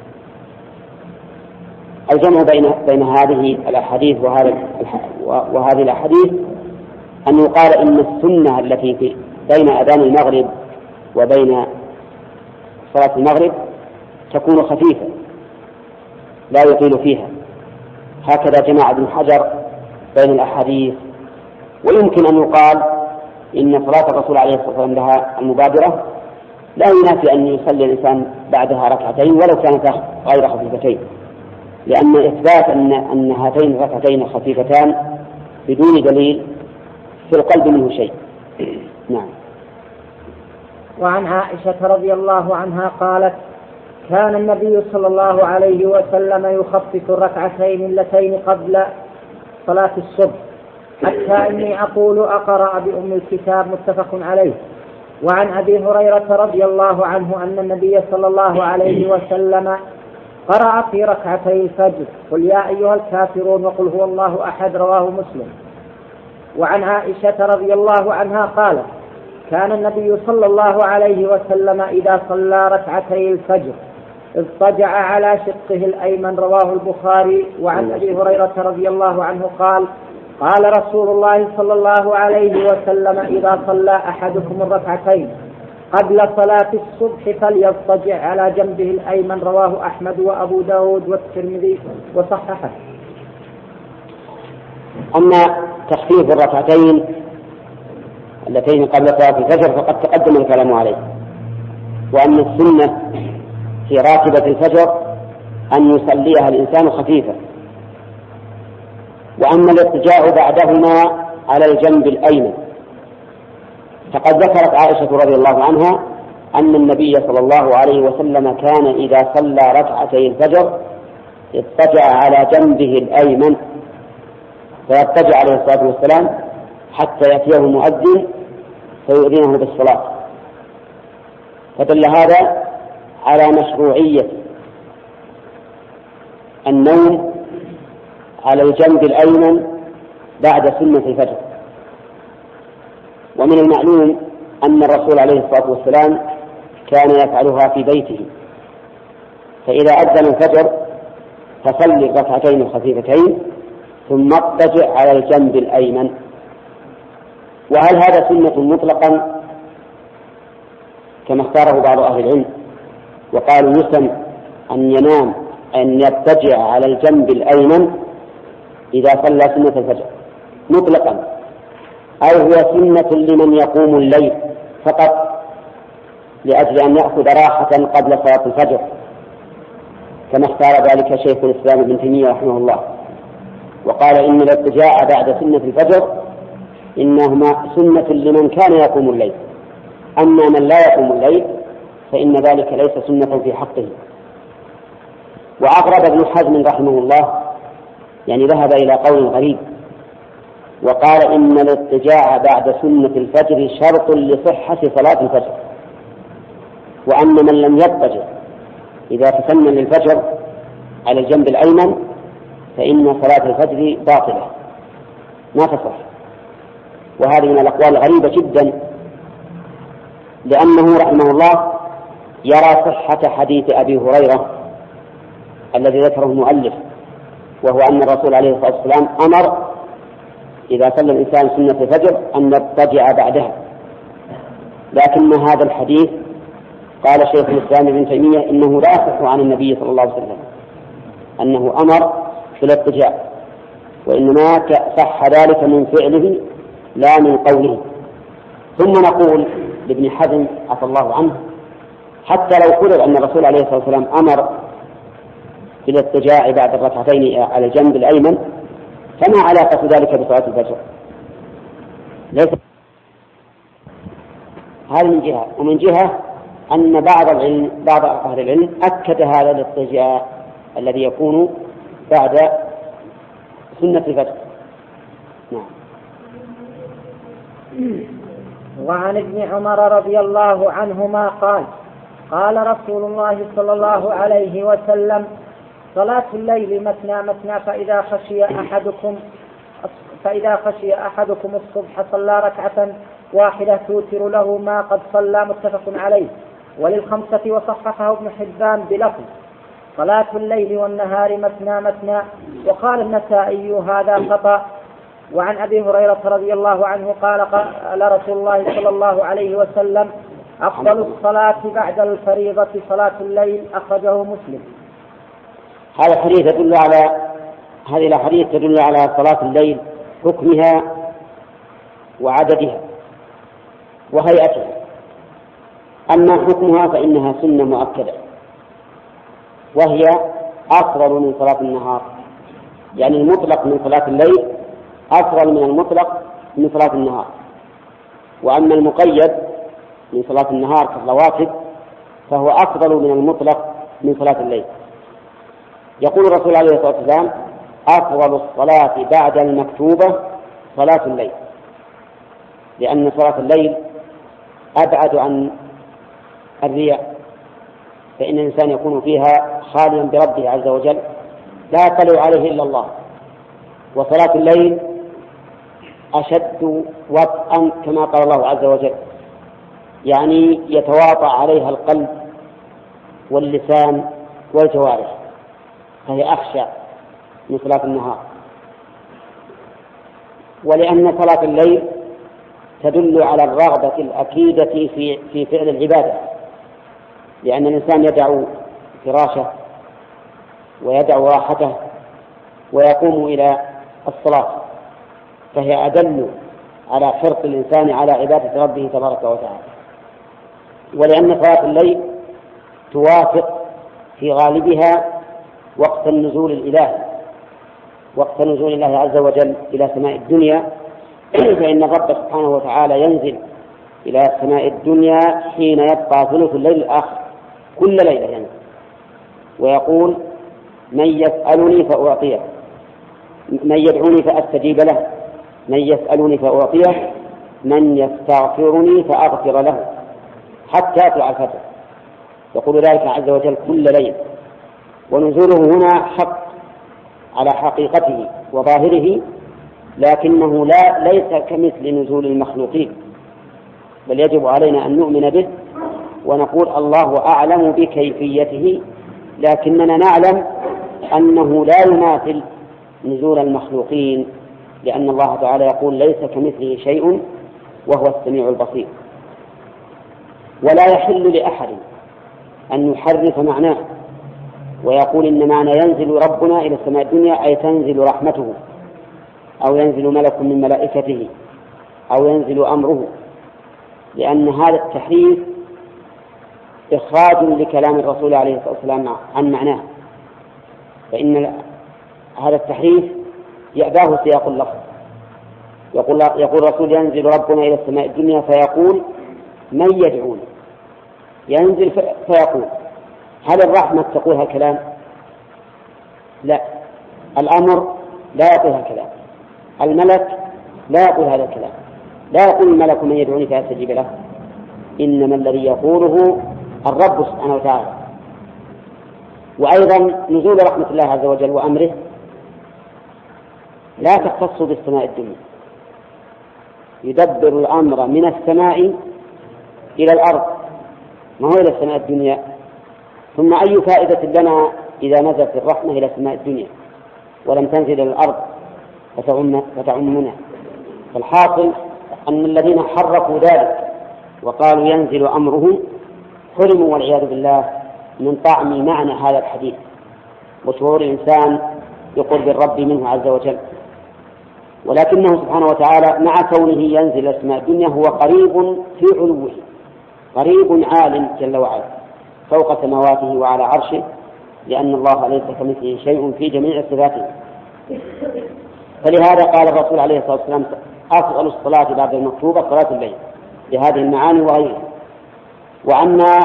الجمع بين بين هذه الأحاديث وهذه الأحاديث أن يقال إن السنة التي في بين أذان المغرب وبين صلاة المغرب تكون خفيفة لا يطيل فيها، هكذا جمع ابن حجر بين الأحاديث. ويمكن أن يقال إن صلاة الرسول عليه الصلاة والسلام لها المبادرة لا ينافي أن يصلي الإنسان بعدها ركعتين ولو كانت غير خفيفتين، لأن إثبات أن أن هاتين الركعتين خفيفتان بدون دليل في القلب منه شيء. نعم. وعن عائشة رضي الله عنها قالت: كان النبي صلى الله عليه وسلم يخفف الركعتين اللتين قبل صلاة الصبح، حتى إني أقول أقرأ بأم الكتاب، متفق عليه. وعن أبي هريرة رضي الله عنه أن النبي صلى الله عليه وسلم قرأ في ركعتي الفجر: قل يا أيها الكافرون وقل هو الله أحد، رواه مسلم. وعن عائشة رضي الله عنها قالت: كان النبي صلى الله عليه وسلم إذا صلى ركعتي الفجر اضطجع على شقه الأيمن، رواه البخاري. وعن أبي هريرة رضي الله عنه قال: قال رسول الله صلى الله عليه وسلم: إذا صلى أحدكم الركعتين قبل صلاة الصبح فليضطجع على جنبه الأيمن، رواه أحمد وأبو داود والترمذي وصححه. أما تخفيف الركعتين اللتين قبل صلاة الفجر فقد تقدم الكلام عليه، وأن السنة في راتبة الفجر أن يصليها الإنسان خفيفة. وأما الاضطجاع بعدهما على الجنب الأيمن فقد ذكرت عائشة رضي الله عنها أن النبي صلى الله عليه وسلم كان إذا صلى ركعتي الفجر اضطجع على جنبه الأيمن، فيضطجع عليه الصلاة والسلام حتى يأتيه المؤذن فيؤذنه بالصلاة. فدل هذا على مشروعية النوم على الجنب الأيمن بعد سنة الفجر. ومن المعلوم أن الرسول عليه الصلاة والسلام كان يفعلها في بيته، فإذا أذن الفجر فصلي الركعتين الخفيفتين ثم اضطجع على الجنب الأيمن. وهل هذا سنة مطلقا كما اختاره بعض أهل العلم وقالوا يسن أن ينام أن يضطجع على الجنب الأيمن إذا صلى سنة الفجر مطلقا، أو هو سنة لمن يقوم الليل فقط لأجل أن يأخذ راحة قبل صلاة الفجر كما اختار ذلك شيخ الإسلام ابن تيمية رحمه الله، وقال إن الاضطجاع بعد سنة الفجر إنهما سنة لمن كان يقوم الليل، أما من لا يقوم الليل فإن ذلك ليس سنة في حقه. وأغرب ابن حزم رحمه الله، يعني ذهب إلى قول غريب وقال إن الاضطجاع بعد سنة الفجر شرط لصحة صلاة الفجر، وأن من لم يضطجع إذا تسنن للفجر على الجنب الأيمن فإن صلاة الفجر باطلة ما تصح. وهذه من الأقوال الغريبة جدا، لأنه رحمه الله يرى صحة حديث أبي هريرة الذي ذكره المؤلف، وهو أن الرسول عليه الصلاة والسلام أمر إذا صلى الإنسان سنة الفجر أن يضطجع بعدها. لكن هذا الحديث قال شيخ الإسلام ابن تيمية إنه لا يصح عن النبي صلى الله عليه وسلم أنه أمر بالاضطجاع، وإنما صح ذلك من فعله لا من قوله. ثم نقول لابن حزم عفى الله عنه حتى لو فرض أن الرسول عليه الصلاة والسلام أمر بالاضطجاع بعد الركعتين على الجنب الأيمن، فما علاقة ذلك بصلاة الفجر؟ ليس هذا من جهة. ومن جهة أن بعض العلم بعض أهل العلم أكد هذا الاضطجاع الذي يكون بعد سنة الفجر. نعم. وعن ابن عمر رضي الله عنهما قال قال رسول الله صلى الله عليه وسلم صلاة الليل مثنى مثنى فإذا خشي أحدكم فإذا خشي أحدكم الصبح صلى ركعة واحدة توتر له ما قد صلى، متفق عليه. وللخمسة وصححه ابن حبان بلفظ صلاة الليل والنهار مثنى مثنى. وقال النسائي هذا خطأ. وعن أبي هريرة رضي الله عنه قال قال رسول الله صلى الله عليه وسلم أفضل الصلاة بعد الفريضة صلاة الليل، أخرجه مسلم. هذا الحديث يدل على هذه الأحاديث تدل على صلاة الليل، حكمها وعددها وهيئتها. أما حكمها فإنها سنة مؤكدة، وهي أفضل من صلاة النهار، يعني المطلق من صلاة الليل أفضل من المطلق من صلاة النهار. وأما المقيد من صلاة النهار كالرواتب فهو أفضل من المطلق من صلاة الليل. يقول الرسول عليه الصلاة والسلام أفضل الصلاة بعد المكتوبة صلاة الليل، لأن صلاة الليل أبعد عن الرياء، فإن الإنسان يكون فيها خاليا بربه عز وجل لا يطلع عليه إلا الله. وصلاة الليل أشد وطئا كما قال الله عز وجل، يعني يتواطأ عليها القلب واللسان والجوارح، فهي أخشى من صلاة النهار. ولأن صلاة الليل تدل على الرغبة الأكيدة في في فعل العبادة، لأن الإنسان يدع فراشه ويدع راحته ويقوم إلى الصلاة، فهي أدل على حرص الإنسان على عبادة ربه تبارك وتعالى. ولأن صلاة الليل توافق في غالبها وقت النزول الإلهي، وقت نزول الله عز وجل إلى سماء الدنيا، فإن الرب سبحانه وتعالى ينزل إلى سماء الدنيا حين يبقى ثلث الليل الآخر كل ليلة ينزل ويقول من يسألني فأعطيه، من يدعوني فأستجيب له، من يسألني فأعطيه، من يستغفرني فأغفر له، حتى يطلع الفجر. يقول ذلك عز وجل كل ليل. ونزوله هنا حق على حقيقته وظاهره، لكنه لا ليس كمثل نزول المخلوقين، بل يجب علينا أن نؤمن به ونقول الله أعلم بكيفيته، لكننا نعلم أنه لا يماثل نزول المخلوقين، لأن الله تعالى يقول ليس كمثله شيء وهو السميع البصير. ولا يحل لأحد أن يحرف معناه ويقول إن معنى ينزل ربنا إلى السماء الدنيا أي تنزل رحمته، أو ينزل ملك من ملائكته، أو ينزل أمره، لأن هذا التحريف إخراج لكلام الرسول عليه الصلاة والسلام عن معناه، فإن هذا التحريف يأباه سياق اللفظ. يقول, يقول الرسول ينزل ربنا إلى السماء الدنيا فيقول من يدعوني؟ ينزل فيقول. هل الرحمة تقول هالكلام؟ لا، الأمر لا يقول هالكلام، الملك لا يقول هذا الكلام، لا يقول الملك من يدعوني فأستجيب له، إنما الذي يقوله الرب سبحانه وتعالى. وأيضا نزول رحمة الله عز وجل وأمره لا تختص بالسماء الدنيا، يدبر الأمر من السماء إلى الأرض، ما هو إلى السماء الدنيا. ثم أي فائدة لنا إذا نزلت الرحمة إلى السماء الدنيا ولم تنزل إلى الأرض فتعمنا؟ فالحاصل أن الذين حرفوا ذلك وقالوا ينزل أمره حرموا والعياذ بالله من طعم معنى هذا الحديث وشعور الإنسان بقرب الرب منه عز وجل. ولكنه سبحانه وتعالى مع كونه ينزل إلى السماء الدنيا هو قريب في علوه، قريب عال جل وعلا فوق سماواته وعلى عرشه، لأن الله ليس كمثله شيء في جميع صفاته. فلهذا قال الرسول عليه الصلاة والسلام أفضل الصلاة بعد المكتوبة صلاة الليل بهذه المعاني وغيرها. وأما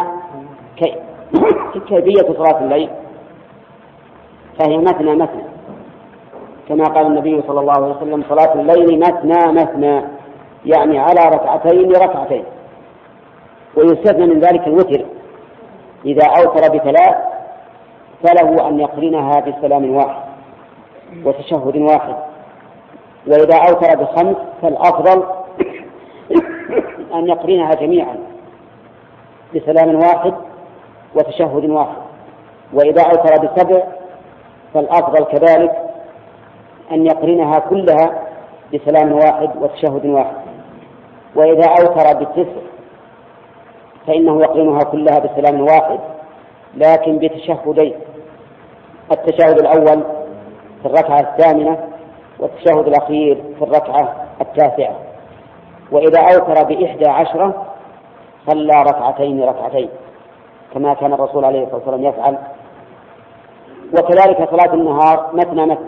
كيفية صلاة الليل فهي مثنى مثنى، كما قال النبي صلى الله عليه وسلم صلاة الليل مثنى مثنى، يعني على ركعتين ركعتين. ويستثنى من ذلك الوتر، إذا أوتر بثلاث فله أن يقرنها بسلام واحد وتشهد واحد، وإذا أوتر بخمس فالأفضل أن يقرنها جميعا بسلام واحد وتشهد واحد، وإذا أوتر بسبع فالأفضل كذلك أن يقرنها كلها بسلام واحد وتشهد واحد، وإذا أوتر بالتسع فإنه يقرنها كلها بسلام واحد لكن بتشهدين، التشهد الأول في الركعة الثامنة والتشهد الأخير في الركعة التاسعة. وإذا أوتر بإحدى عشرة صلى ركعتين ركعتين كما كان الرسول عليه الصلاة والسلام يفعل. وكذلك صلاة النهار مثنى مثنى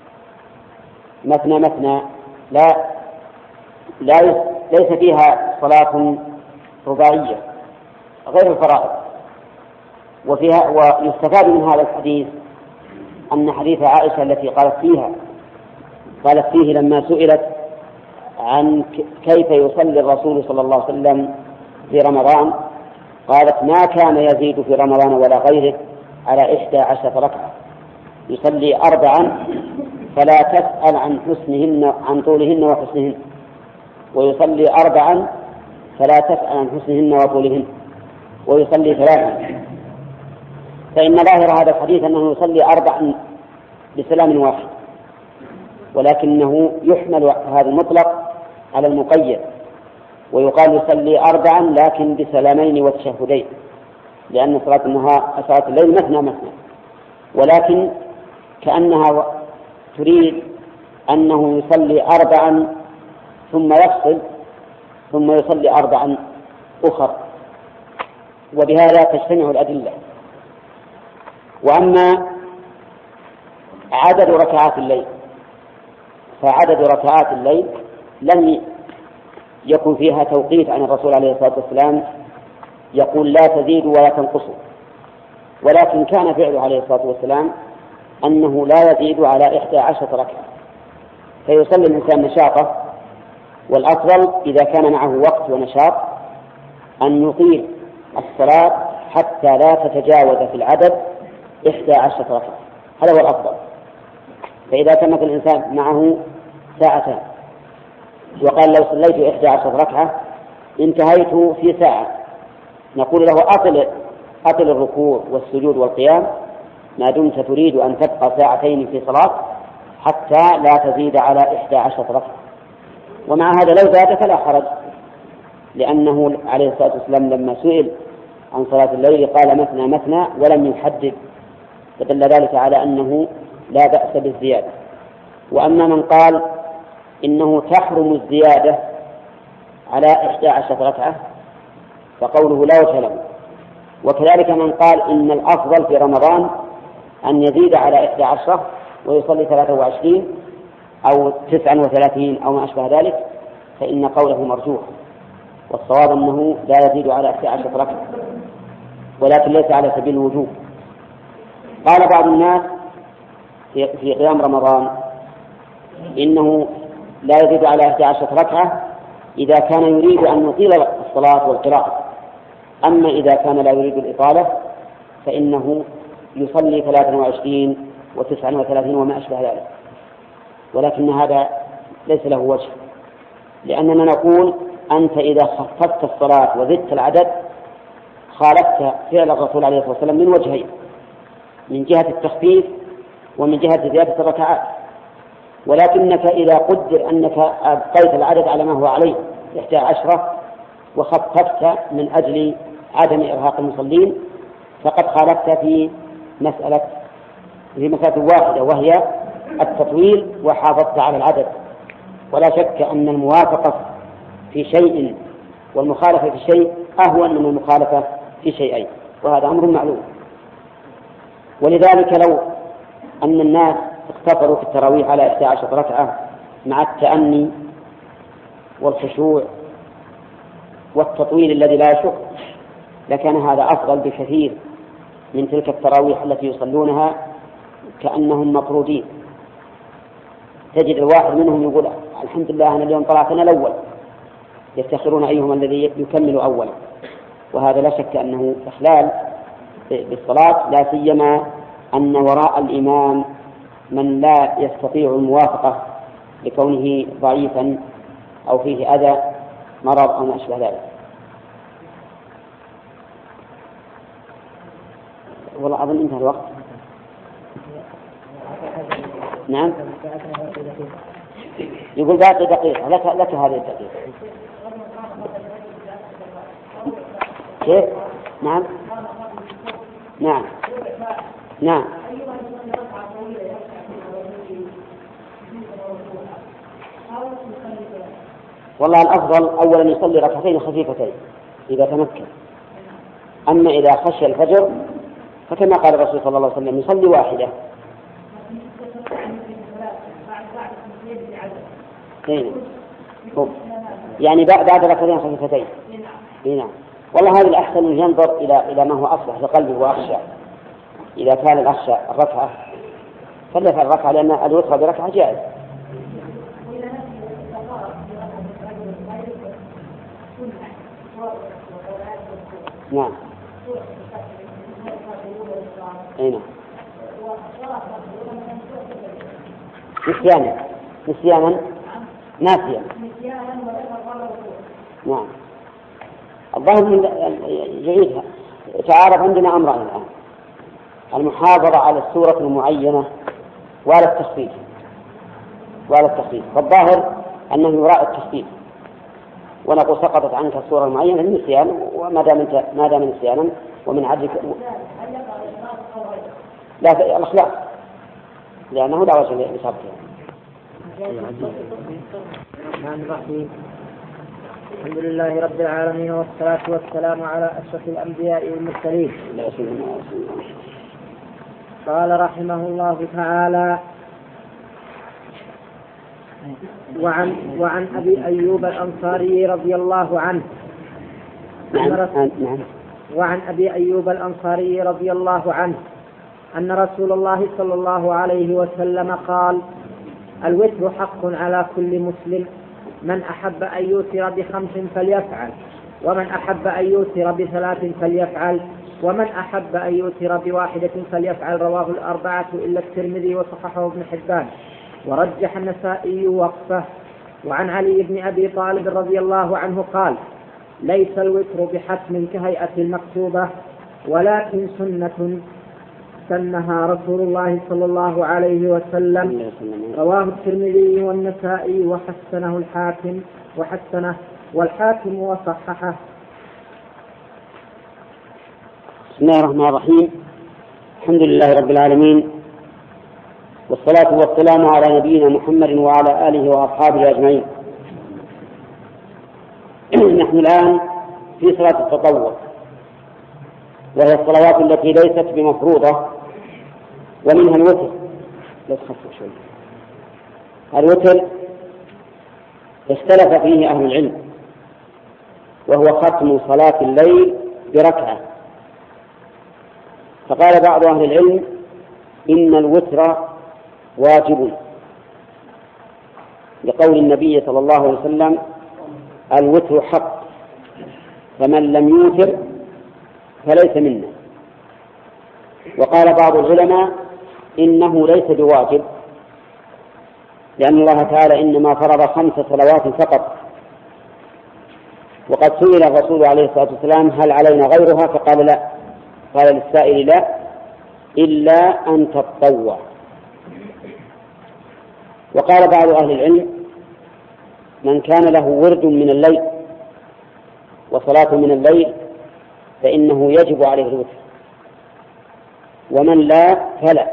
مثنى مثنى لا, لا ليس فيها صلاة رباعية غير الفرائض. وفيها ويستفاد من هذا الحديث أن حديث عائشة التي قالت فيها قالت فيه لما سئلت عن كيف يصلي الرسول صلى الله عليه وسلم في رمضان قالت ما كان يزيد في رمضان ولا غيره على إحدى عشرة ركعة، يصلي أربعا فلا تسأل عن حسنهن عن طولهن وحسنهن، ويصلي أربعا فلا تسأل عن حسنهن وطولهن، ويصلي ثلاثا. فإن ظاهر هذا الحديث أنه يصلي أربعا بسلام واحد، ولكنه يحمل هذا المطلق على المقيد، ويقال يصلي أربعا لكن بسلامين وتشهدين، لأن صلاة النهار صلاة الليل مثنى مثنى، ولكن كأنها تريد أنه يصلي أربعا ثم يفصل ثم يصلي أربعا أخر، وبهذا تجتمع الأدلة. وأما عدد ركعات الليل فعدد ركعات الليل لم يكن فيها توقيت عن الرسول عليه الصلاة والسلام يقول لا تزيد ولا تنقص، ولكن كان فعله عليه الصلاة والسلام أنه لا يزيد على إحدى عشرة ركعة، فيصلي الإنسان نشاطه. والأفضل إذا كان معه وقت ونشاط أن يطيل الصلاة حتى لا تتجاوز في العدد إحدى عشرة ركعة، هذا هو الأفضل. فإذا كان الإنسان معه ساعتان وقال لو صليت إحدى عشرة ركعة انتهيت في ساعة، نقول له أطل أطل الركوع والسجود والقيام ما دمت تريد أن تبقى ساعتين في صلاة حتى لا تزيد على إحدى عشرة ركعة. ومع هذا لو زاد فلا حرج، لأنه عليه الصلاة والسلام لما سئل عن صلاة الليل قال مثنى مثنى ولم يحدد، فدل ذلك على أنه لا بأس بالزيادة. وأما من قال إنه تحرم الزيادة على إحدى عشرة ركعة فقوله لا وجه له. وكذلك من قال إن الأفضل في رمضان أن يزيد على إحدى عشرة ويصلي ثلاثة وعشرين، أو تسعا وثلاثين أو ما أشبه ذلك فإن قوله مرجوح، والصواب أنه لا يزيد على إحدى عشرة ركعة، ولكن ليس على سبيل الوجوب. قال بعض الناس في قيام رمضان إنه لا يزيد على إحدى عشرة ركعة إذا كان يريد أن يطيل الصلاة والقراءة، أما إذا كان لا يريد الإطالة فإنه يصلي ثلاثا وعشرين وتسعا وثلاثين وما أشبه ذلك، ولكن هذا ليس له وجه، لأننا نقول أنت إذا خففت الصلاة وزدت العدد خالفت فعل الرسول عليه الصلاة والسلام من وجهين، من جهة التخفيف ومن جهة زيادة الركعات. ولكنك إذا قدر أنك أبقيت العدد على ما هو عليه إحدى عشرة وخففت من أجل عدم إرهاق المصلين فقد خالفت في مسألة في مسألة واحدة وهي التطويل وحافظت على العدد. ولا شك أن الموافقة في شيء والمخالفة في شيء أهون من المخالفة في شيئين، وهذا أمر معلوم. ولذلك لو أن الناس اقتصروا في التراويح على إحدى عشرة ركعة مع التأني والخشوع والتطويل الذي لا يشق لكان هذا أفضل بكثير من تلك التراويح التي يصلونها كأنهم مطرودين. تجد الواحد منهم يقول الحمد لله أنا اليوم طلعتنا الأول، يفتخرون أيهم الذي يكمل أولا، وهذا لا شك أنه إخلال بالصلاة، لا سيما أن وراء الإمام من لا يستطيع الموافقة لكونه ضعيفا أو فيه أذى مرض أو ما أشبه ذلك. والله أظن انتهى الوقت. نعم يقول باقي دقيقة لك, لك هذه الدقيقة. كيف؟ نعم نعم نعم والله الأفضل أولا يصلي ركعتين خفيفتين إذا تمكن، أما إذا خشي الفجر فكما قال الرسول صلى الله عليه وسلم يصلي واحدة. يعني بعد ركعتين خفيفتين. نعم والله هذا الأحسن أن ينظر إلى إلى ما هو أصلح لقلبه وأخشى. إذا كان الأخشى الركعة فليفعل الركعة، لأن الوتر بركعة جائز. نعم أي نعم نسيانا نسيانا ناسيا. نعم الظاهر يعيدها. تعارف عندنا أمرين الآن: المحافظة على السورة المعينة وعلى التخفيف وعلى التخفيف فالظاهر أنه يراعي التخفيف، ونقول سقطت عنك السورة المعينة للنسيان، وما دام انت ما دام نسيانا ومن عدلك لا في الأخلاق لأنه لا وجه لسببها. الرحمن الرحيم. الحمد لله رب العالمين، والصلاة والسلام على أشرف الأنبياء والمرسلين. قال رحمه الله تعالى: وعن وعن أبي أيوب الأنصاري رضي الله عنه وعن أبي أيوب الأنصاري رضي الله عنه أن رسول الله صلى الله عليه وسلم قال: الوتر حق على كل مسلم، من أحب أن يوتر بخمس فليفعل، ومن أحب أن يوتر بثلاث فليفعل، ومن أحب أن يوتر بواحدة فليفعل. رواه الأربعة إلا الترمذي وصححه ابن حبان، ورجح النسائي وقفه. وعن علي بن أبي طالب رضي الله عنه قال: ليس الوتر بحتم كهيئة المكتوبة، ولكن سنة سنها رسول الله صلى الله عليه وسلم. رواه الترمذي والنسائي وحسنه الحاكم وحسنه والحاكم وصححه. بسم الله الرحمن الرحيم. الحمد لله رب العالمين، والصلاة والسلام على نبينا محمد وعلى آله وأصحابه أجمعين. نحن الآن في صلاة التطوع، وهي الصلوات التي ليست بمفروضة، ومنها الوتر. لا تخفف شوي. الوتر اختلف فيه أهل العلم، وهو ختم صلاة الليل بركعة. فقال بعض أهل العلم إن الوتر واجب، لقول النبي صلى الله عليه وسلم: الوتر حق، فمن لم يوتر فليس منا. وقال بعض العلماء إنه ليس بواجب، لأن الله تعالى إنما فرض خمس صلوات فقط، وقد سئل الرسول عليه الصلاة والسلام: هل علينا غيرها؟ فقال لا، قال للسائل: لا، إلا أن تتطوع. وقال بعض أهل العلم: من كان له ورد من الليل وصلاة من الليل فإنه يجب عليه الوتر، ومن لا فلا.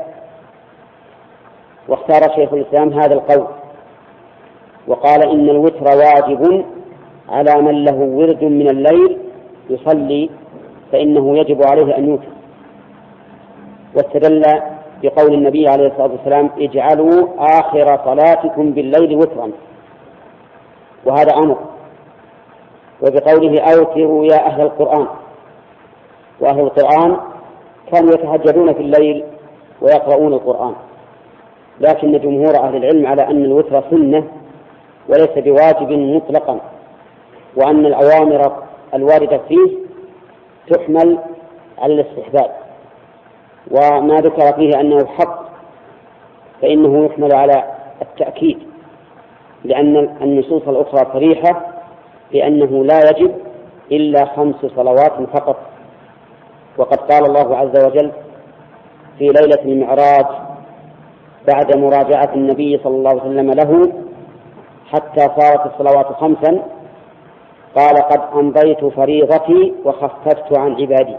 واختار شيخ الإسلام هذا القول وقال إن الوتر واجب على من له ورد من الليل يصلي، فإنه يجب عليه أن يوتر. واستدل بقول النبي عليه الصلاة والسلام: اجعلوا آخر صلاتكم بالليل وترا، وهذا أمر. وبقوله: أوتروا يا أهل القرآن. وأهل القرآن كانوا يتهجدون في الليل ويقرؤون القرآن، لكن جمهور أهل العلم على أن الوتر سنة وليس بواجب مطلقا، وأن الأوامر الواردة فيه تحمل على الاستحباب، وما ذكر فيه أنه حق فإنه يحمل على التأكيد، لأن النصوص الأخرى صريحة بأنه لا يجب إلا خمس صلوات فقط. وقد قال الله عز وجل في ليلة المعراج بعد مراجعة النبي صلى الله عليه وسلم له حتى صارت الصلوات خمسا: قال: قد أمضيت فريضتي وخففت عن عبادي.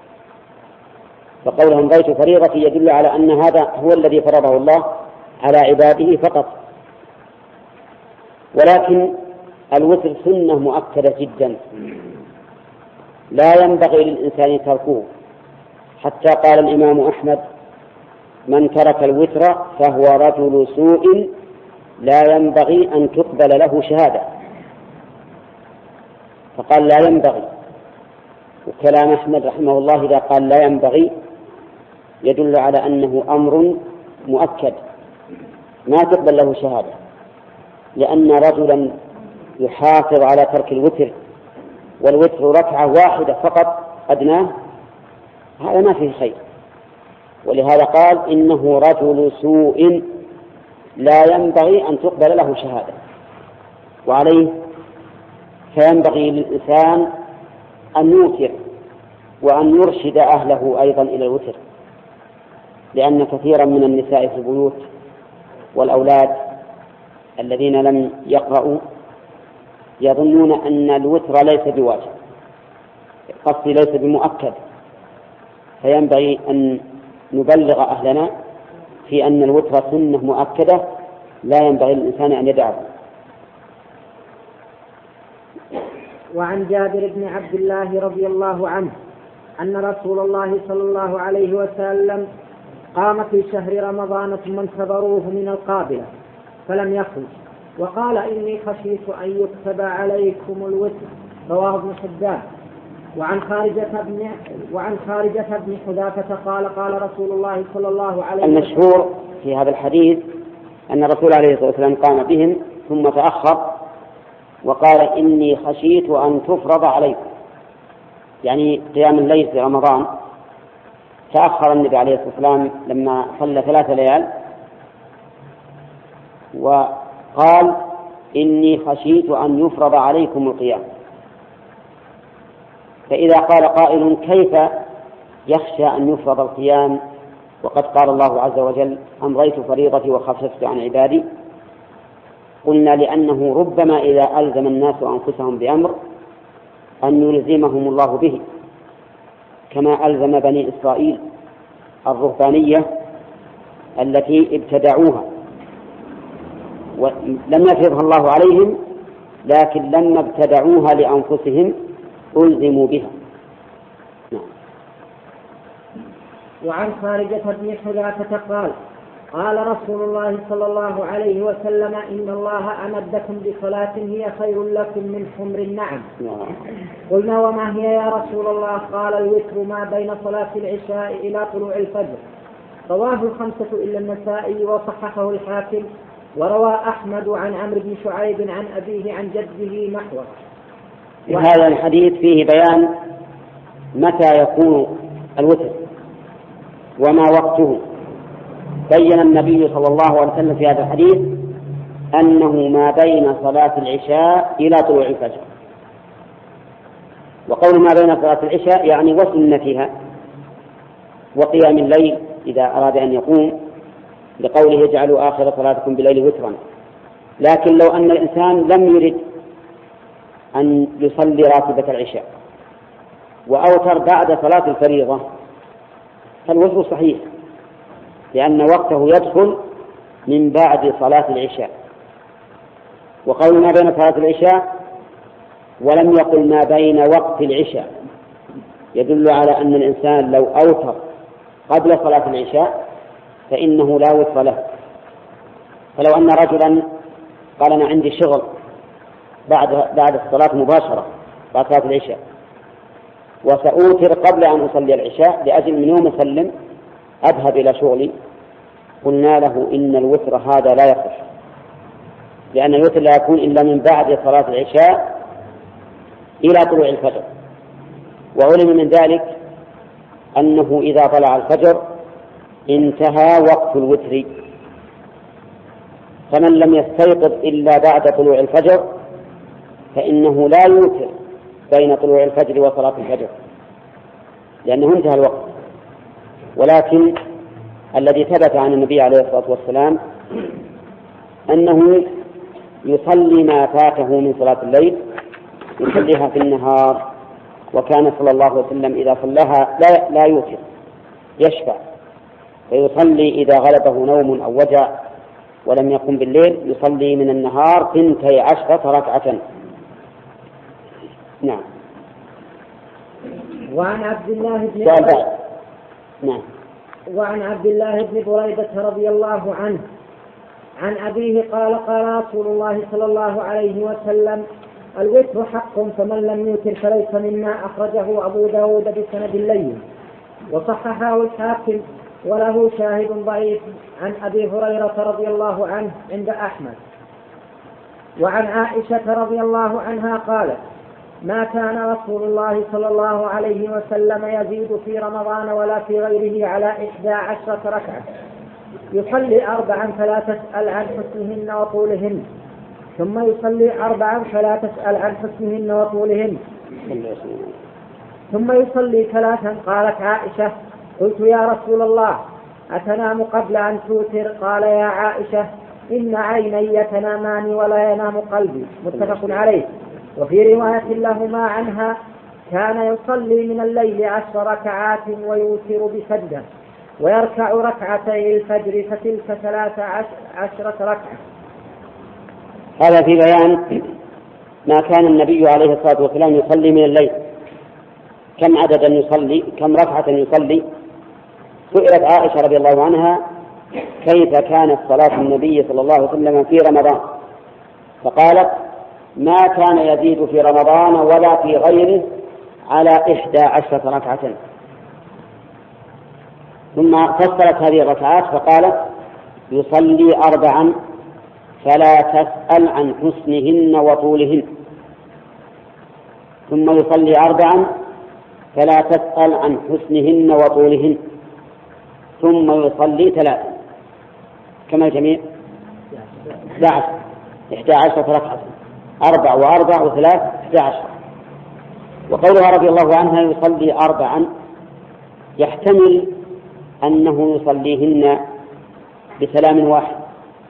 فقول أمضيت فريضتي يدل على أن هذا هو الذي فرضه الله على عباده فقط. ولكن الوتر سنة مؤكدة جدا لا ينبغي للإنسان تركه، حتى قال الإمام أحمد: من ترك الوتر فهو رجل سوء لا ينبغي أن تقبل له شهادة. فقال لا ينبغي، وكلام أحمد رحمه الله إذا قال لا ينبغي يدل على أنه أمر مؤكد ما تقبل له شهادة، لأن رجلا يحافظ على ترك الوتر والوتر ركعة واحدة فقط أدناه، هذا ما فيه خير. ولهذا قال: إنه رجل سوء لا ينبغي أن تقبل له شهادة. وعليه فينبغي للإنسان أن يوتر وأن يرشد أهله أيضا إلى الوتر، لأن كثيرا من النساء في البيوت والأولاد الذين لم يقرأوا يظنون أن الوتر ليس بواجب، قصدي ليس بمؤكد. فينبغي أن نبلغ أهلنا في أن الوتر سنة مؤكدة لا ينبغي للإنسان أن يدعه. وعن جابر بن عبد الله رضي الله عنه أن رسول الله صلى الله عليه وسلم قام في شهر رمضان ثم انتظروه من القابلة فلم يخرج، وقال: إني خشيت أن يكتب عليكم الوتر، رواه ابن حبان. وعن خارجة بن وعن خارجة بن حذافة قال: قال رسول الله صلى الله عليه وسلم. المشهور في هذا الحديث أن الرسول عليه الصلاة والسلام قام بهم ثم تأخر وقال: إني خشيت أن تفرض عليكم، يعني قيام الليل في رمضان. تأخر النبي عليه الصلاة والسلام لما صلى ثلاث ليال وقال: إني خشيت أن يفرض عليكم القيام. فإذا قال قائل: كيف يخشى أن يفرض القيام وقد قال الله عز وجل: أمضيت فريضتي وخففت عن عبادي؟ قلنا: لأنه ربما إذا ألزم الناس أنفسهم بأمر أن يلزمهم الله به، كما ألزم بني إسرائيل الرهبانية التي ابتدعوها ولم يفرضها الله عليهم، لكن لما ابتدعوها لأنفسهم ألزموا بها. وعن خارجة بن حذافة قال: قال رسول الله صلى الله عليه وسلم إن الله أمدكم بصلاة هي خير لكم من حمر النعم. قلنا وما هي يا رسول الله؟ قال الوتر ما بين صلاة العشاء إلى طلوع الفجر. رواه الخمسة إلا النسائي وصححه الحاكم، وروى أحمد عن عمرو بن شعيب عن أبيه عن جده نحوه. هذا الحديث فيه بيان متى يكون الوتر وما وقته. بين النبي صلى الله عليه وسلم في هذا الحديث أنه ما بين صلاة العشاء إلى طلوع الفجر. وقول ما بين صلاة العشاء يعني وسنتها وقيام الليل إذا أراد أن يقوم، لقوله اجعلوا آخر صلاتكم بالليل وترا. لكن لو أن الإنسان لم يرد أن يصلي راتبة العشاء وأوتر بعد صلاة الفريضة فالوتر صحيح، لأن وقته يدخل من بعد صلاة العشاء. وقول ما بين صلاة العشاء ولم يقل ما بين وقت العشاء يدل على أن الإنسان لو أوتر قبل صلاة العشاء فإنه لا وتر له. فلو أن رجلا قال أنا عندي شغل بعد بعد الصلاة مباشرة بعد صلاة العشاء وسأوتر قبل أن أصلي العشاء لأجل من يوم أسلم أذهب إلى شغلي، قلنا له إن الوتر هذا لا يصح، لأن الوتر لا يكون إلا من بعد صلاة العشاء إلى طلوع الفجر. وعلم من ذلك أنه إذا طلع الفجر انتهى وقت الوتر، فمن لم يستيقظ إلا بعد طلوع الفجر فإنه لا يوتر بين طلوع الفجر وصلاة الفجر لأنه انتهى الوقت. ولكن الذي ثبت عن النبي عليه الصلاة والسلام أنه يصلي ما فاته من صلاة الليل يصليها في النهار، وكان صلى الله عليه وسلم إذا صلاها لا, لا يوتر يشفع، فيصلي إذا غلبه نوم أو وجع ولم يقم بالليل يصلي من النهار ثنتي عشرة ركعة. نعم. وعن عبد الله بن نعم. وعن عبد الله بن بريدة رضي الله عنه عن أبيه قال قال رسول الله صلى الله عليه وسلم الوتر حق فمن لم يوتر فليس منا، أخرجه أبو داود بسند لين وصححه الحاكم وله شاهد ضعيف عن أبي هريرة رضي الله عنه عند أحمد. وعن عائشة رضي الله عنها قالت ما كان رسول الله صلى الله عليه وسلم يزيد في رمضان ولا في غيره على إحدى عشرة ركعة، يصلي أربعا فلا تسأل عن حسنهن وطولهن، ثم يصلي أربعا فلا تسأل عن حسنهن وطولهن، ثم يصلي ثلاثا. قالت عائشة قلت يا رسول الله أتنام قبل أن توتر؟ قال يا عائشة إن عيني تنامان ولا ينام قلبي، متفق عليه. وفي رواية لهما عنها كان يصلي من الليل عشر ركعات ويوتر بسجدة ويركع ركعتي الفجر فتلك ثلاث عشرة ركعة. هذا في بيان ما كان النبي عليه الصلاة والسلام يصلي من الليل، كم عددا يصلي، كم ركعة يصلي. سئلت عائشة رضي الله عنها كيف كانت صلاة النبي صلى الله عليه وسلم في رمضان، فقالت ما كان يزيد في رمضان ولا في غيره على إحدى عشرة ركعة. ثم فصلت هذه الركعات فقالت يصلي أربعا فلا تسأل عن حسنهن وطولهن، ثم يصلي أربعا فلا تسأل عن حسنهن وطولهن، ثم يصلي ثلاثا. كما الجميع إحدى عشرة ركعة، أربع وأربع وثلاث إحدى عشر. وقولها رضي الله عنها يصلي أربعا يحتمل أنه يصليهن بسلام واحد،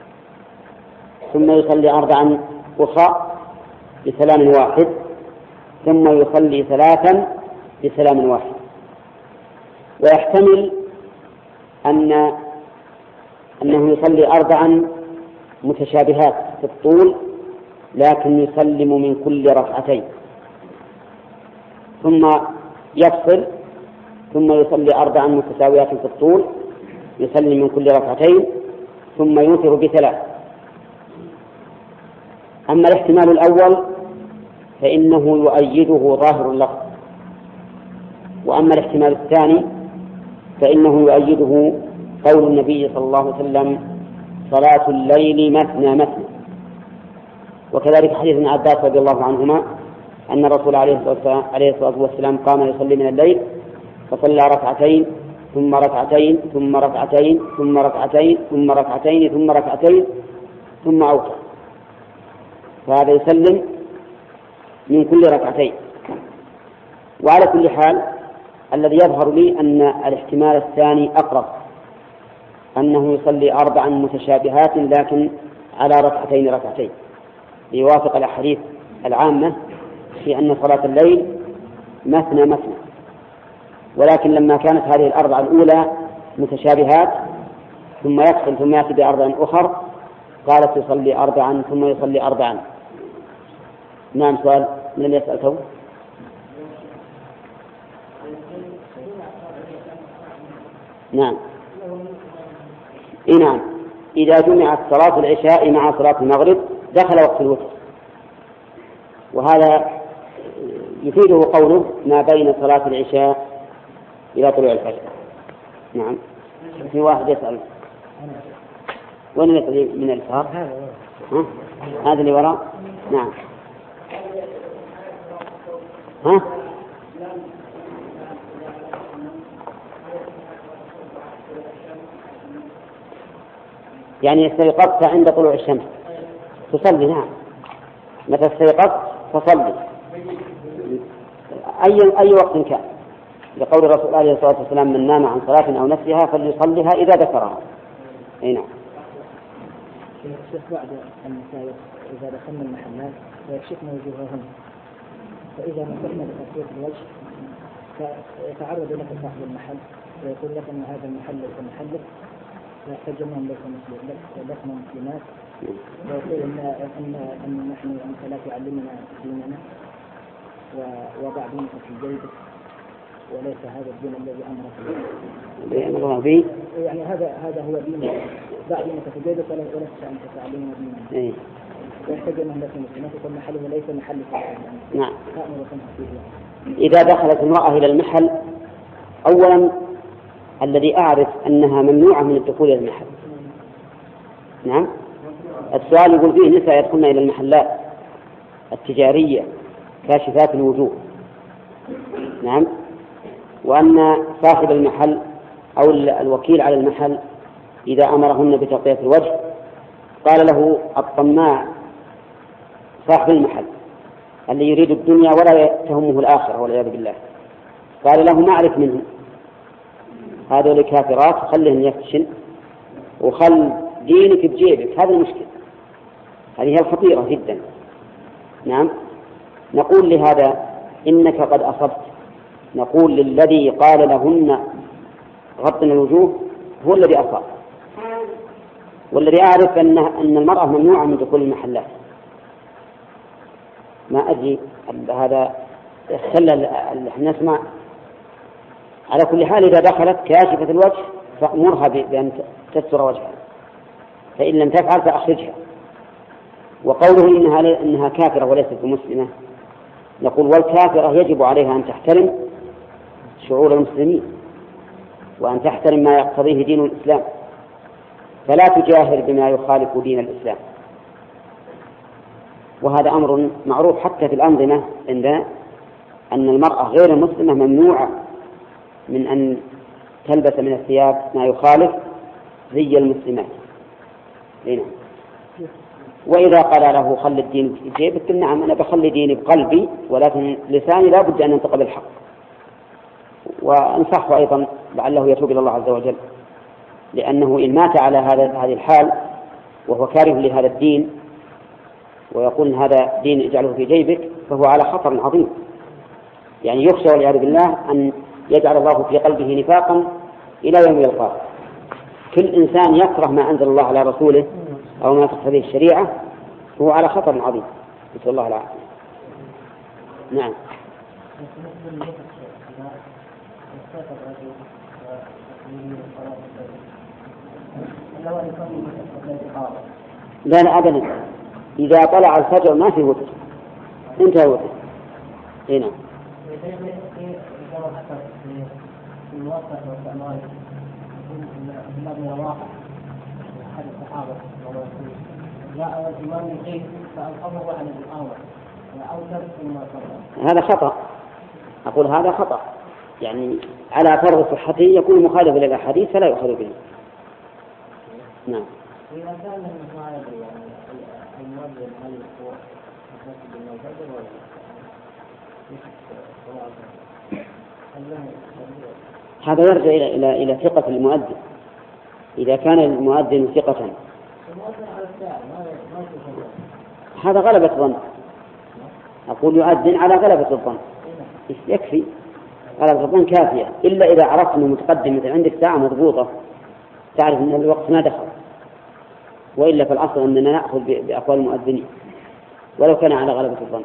ثم يصلي أربعا أخرى بسلام واحد، ثم يصلي ثلاثا بسلام واحد. ويحتمل أن أنه يصلي أربعا متشابهات في الطول لكن يسلم من كل ركعتين، ثم يفصل، ثم يصلي أربعا متساويات في الطول يسلم من كل ركعتين، ثم يوتر بثلاث. أما الاحتمال الأول فإنه يؤيده ظاهر اللفظ، وأما الاحتمال الثاني فإنه يؤيده قول النبي صلى الله عليه وسلم صلاة الليل مثنى مثنى. وكذلك حديث ابن عباس رضي الله عنهما أن الرسول عليه الصلاة والسلام قام يصلي من الليل فصلى ركعتين ثم ركعتين ثم ركعتين ثم ركعتين ثم ركعتين ثم ركعتين ثم أوتر، فهذا يسلم من كل ركعتين. وعلى كل حال الذي يظهر لي أن الاحتمال الثاني أقرب، أنه يصلي أربعا متشابهات لكن على ركعتين ركعتين، ليوافق الأحاديث العامة في أن صلاة الليل مثنى مثنى. ولكن لما كانت هذه الأربعة الأولى متشابهات ثم يدخل ثم يأتي بأربع أخر قالت يصلي أربعا ثم يصلي أربعا. نعم، سؤال من اللي يسألته؟ نعم. إيه نعم، إذا جمعت صلاة العشاء مع صلاة المغرب دخل وقت الوتر، وهذا يفيده قوله ما بين صلاة العشاء إلى طلوع الفجر. نعم. في واحد يسأل وين من الفار؟ ها؟ هذا اللي وراء. نعم. ها؟ يعني استيقظت عند طلوع الشمس تصلي. نعم، متى استيقظت فصلي أي أي وقت كان، لقول الرسول عليه الصلاة والسلام من نام عن صلاة أو نسيها فليصليها إذا ذكرها. أي نعم. الشيخ بعد النساء إذا دخلنا المحلات ويكشفن وجوههن، فإذا مسحنا بتسويق الوجه فيتعرض لك صاحب المحل ويقول لك أن هذا المحل ليس محلك، ويحتج أنهم ليس مسلمين لسنا مسلمات، ويقول أن أن أن نحن أنت لا تعلمنا ديننا ووضع دينك في جيبك وليس هذا الدين الذي أمرك به. يعني هذا هذا هو دينك، ضع دينك في جيبك ولست أنت تعلمنا ديننا. ويحتج أنهم ليس مسلمات يقول محله ليس محل. نعم. إذا دخلت امرأة إلى المحل، أولا الذي أعرف أنها ممنوعة من الدخول إلى المحل. نعم. السؤال يقول فيه نساء يدخلن إلى المحلات التجارية كاشفات الوجوه. نعم. وأن صاحب المحل أو الوكيل على المحل إذا أمرهن بتغطية الوجه قال له الطماع صاحب المحل الذي يريد الدنيا ولا يتهمه الآخرة والعياذ بالله قال له ما أعرف منه، هذول كافرات خليهن يفتشن وخل دينك بجيبك. هذا المشكلة، هذه هي الخطيرة جدا. نعم. نقول لهذا إنك قد أصبت، نقول للذي قال لهن غطن الوجوه هو الذي أصاب، والذي أعرف أن أن المرأة ممنوعة من دخول المحلات. ما أدري هذا خلى احنا نسمع. على كل حال إذا دخلت كاشفة الوجه فأمرها بأن تستر وجهها، فإن لم تفعل فأخرجها. وقوله إنها, إنها كافرة وليست مسلمة، نقول والكافرة يجب عليها أن تحترم شعور المسلمين وأن تحترم ما يقتضيه دين الإسلام، فلا تجاهر بما يخالف دين الإسلام. وهذا أمر معروف حتى في الأنظمة عندنا أن المرأة غير المسلمة ممنوعة من أن تلبس من الثياب ما يخالف زي المسلمات. هنا. وإذا قال له خل الدين في جيبك، نعم أنا بخلي ديني بقلبي ولكن لساني لا بد أن ينطق بالحق. وأنصحه أيضا لعله يتوب إلى الله عز وجل، لأنه إن مات على هذا هذه الحال وهو كاره لهذا الدين ويقول هذا دين اجعله في جيبك فهو على خطر عظيم. يعني يخشى والعياذ بالله أن يجعل الله في قلبه نفاقا إلى يوم يلقاه. كل إنسان يكره ما أنزل الله على رسوله أو ما تقتضيه الشريعة هو على خطر عظيم، نسأل الله العافية. نعم. لا لا أبدا، إذا طلع الفجر ما في وتر، انتهى وتر. هنا هذا خطأ، أقول هذا خطأ، يعني على فرض صحته يكون مخالف للأحاديث فلا يؤخذ به. نعم. إذا كان المخالف يعني المؤذن هل هو مسجد المسجد ولا هذا يرجع إلى إلى إلى ثقة المؤذن. إذا كان المؤذن ثقة هذا غلبة ظن، أقول يؤذن على غلبة الظن يكفي، غلبة الظن كافية، إلا إذا عرفت أنه متقدم، مثل عندك ساعة مضبوطة تعرف أن الوقت ما دخل، وإلا في الأصل أننا نأخذ بأقوال المؤذنين ولو كان على غلبة الظن.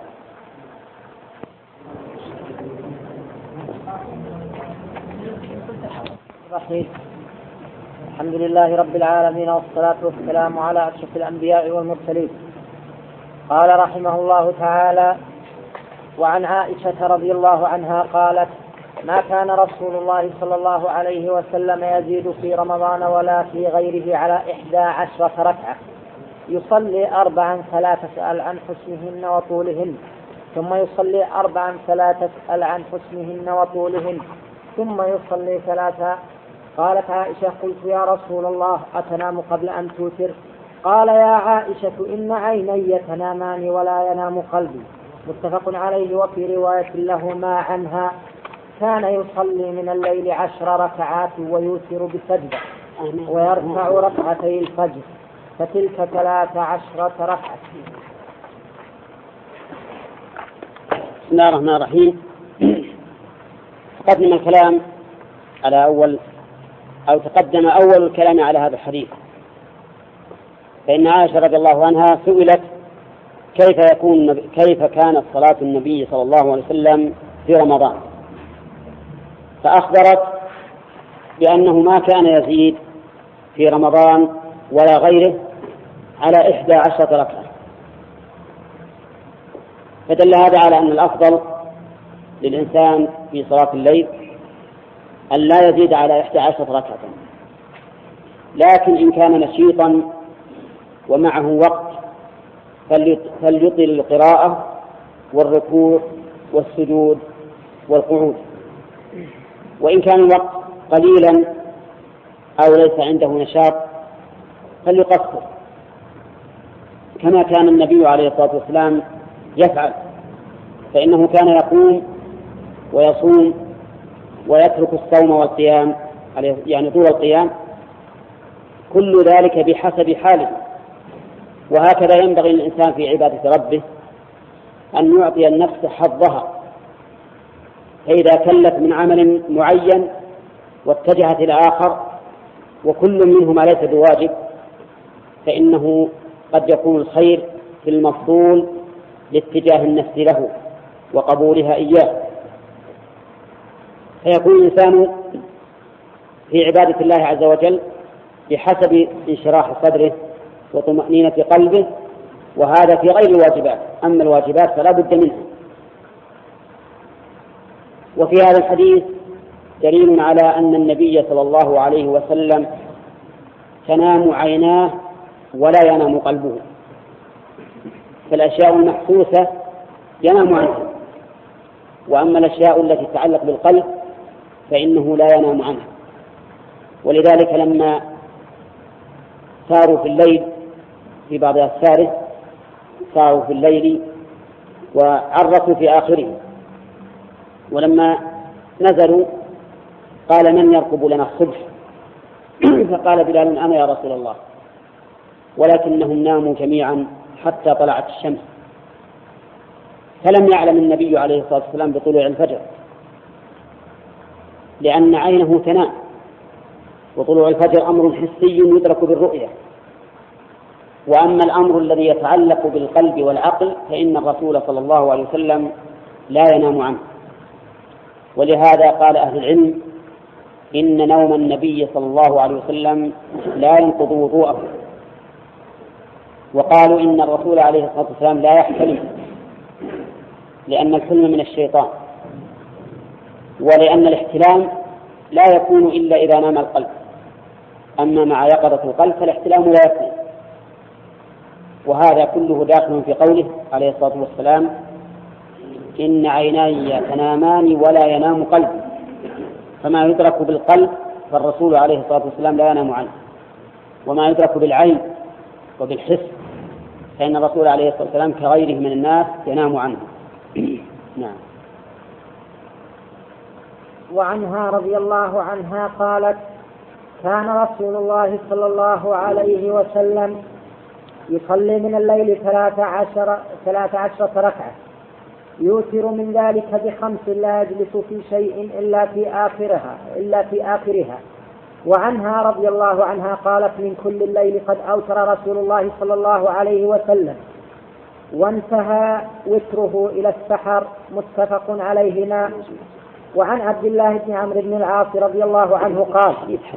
الحمد لله رب العالمين، والصلاة والسلام على أشرف الأنبياء والمرسلين. قال رحمه الله تعالى: وعن عائشة رضي الله عنها قالت: ما كان رسول الله صلى الله عليه وسلم يزيد في رمضان ولا في غيره على إحدى عشرة ركعة، يصلي أربعا فلا تسأل عن حسنهن وطولهن، ثم يصلي أربعا فلا تسأل عن حسنهن وطولهن، ثم يصلي ثلاثا. قالت عائشة: قلت يا رسول الله أتنام قبل أن توتر؟ قال: يا عائشة إن عيني تنامان ولا ينام قلبي. متفق عليه. وفي رواية له ما عنها: كان يصلي من الليل عشر ركعات ويوتر بسجدة ويرفع ركعتي الفجر، فتلك ثلاث عشرة ركعة. بسم الله الرحمن الرحيم. تقدم الكلام على أول أو تقدم أول الكلام على هذا الحديث، فإن عائشة رضي الله عنها سئلت كيف يكون كيف كانت صلاة النبي صلى الله عليه وسلم في رمضان، فأخبرت بأنه ما كان يزيد في رمضان ولا غيره على إحدى عشرة ركعة، فدل هذا على أن الأفضل للإنسان في صلاة الليل أن لا يزيد على إحدى عشرة ركعة، لكن إن كان نشيطا ومعه وقت فليطل القراءة والركوع والسجود والقعود، وإن كان الوقت قليلا أو ليس عنده نشاط فليقصر، كما كان النبي عليه الصلاة والسلام يفعل، فإنه كان يقوم ويصوم ويترك الصوم والقيام، يعني طول القيام، كل ذلك بحسب حاله. وهكذا ينبغي للإنسان في عبادة ربه أن يعطي النفس حظها، فإذا كلت من عمل معين واتجهت إلى آخر وكل منهما ليس بواجب فإنه قد يكون الخير في المفضول لاتجاه النفس له وقبولها إياه، فيكون الإنسان في عبادة الله عز وجل بحسب انشراح صدره وطمأنينة قلبه، وهذا في غير الواجبات. أما الواجبات فلا بد منها. وفي هذا الحديث دليل على أن النبي صلى الله عليه وسلم تنام عيناه ولا ينام قلبه، فالأشياء المحسوسة ينام عنها، وأما الأشياء التي تتعلق بالقلب فإنه لا ينام عنها. ولذلك لما ساروا في الليل في بعض أسفاره ساروا في الليل وعرفوا في آخره، ولما نزلوا قال: من يرقب لنا الصبح؟ فقال بلال: أنا يا رسول الله، ولكنهم ناموا جميعا حتى طلعت الشمس، فلم يعلم النبي عليه الصلاة والسلام بطلوع الفجر، لأن عينه تنام، وطلوع الفجر أمر حسي يدرك بالرؤية، وأما الأمر الذي يتعلق بالقلب والعقل فإن الرسول صلى الله عليه وسلم لا ينام عنه. ولهذا قال أهل العلم إن نوم النبي صلى الله عليه وسلم لا ينقض وضوءه، وقالوا إن الرسول عليه الصلاة والسلام لا يحتلم لأن الحلم من الشيطان، ولأن الاحتلام لا يكون إلا إذا نام القلب، أما مع يقظة القلب فالاحتلام لا يكون. وهذا كله داخل في قوله عليه الصلاة والسلام إن عيناي تنامان ولا ينام قلبي، فما يدرك بالقلب فالرسول عليه الصلاة والسلام لا ينام عنه، وما يدرك بالعين وبالحس فإن الرسول عليه الصلاة والسلام كغيره من الناس ينام عنه. نعم. وعنها رضي الله عنها قالت كان رسول الله صلى الله عليه وسلم يصلي من الليل ثلاث عشر ثلاث عشرة ركعة، يوتر من ذلك بخمس لا يجلس في شيء إلا في آخرها إلا في آخرها. وعنها رضي الله عنها قالت من كل الليل قد أوتر رسول الله صلى الله عليه وسلم، وانتهى وتره إلى السحر، متفق عليهما. وعن عبد الله بن عمرو بن العاص رضي الله عنه قال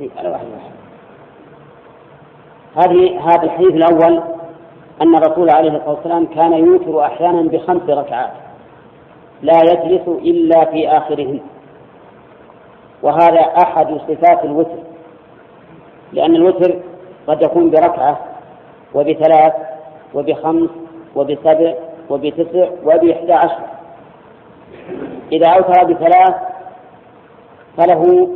هذه هذا الحديث الأول أن الرسول عليه الصلاة والسلام كان يوتر أحيانا بخمس ركعات لا يجلس إلا في آخرهن، وهذا أحد صفات الوتر، لأن الوتر قد يكون بركعة وبثلاث وبخمس وبسبع وبتسع وبإحدى عشر. إذا أوتر بثلاث فله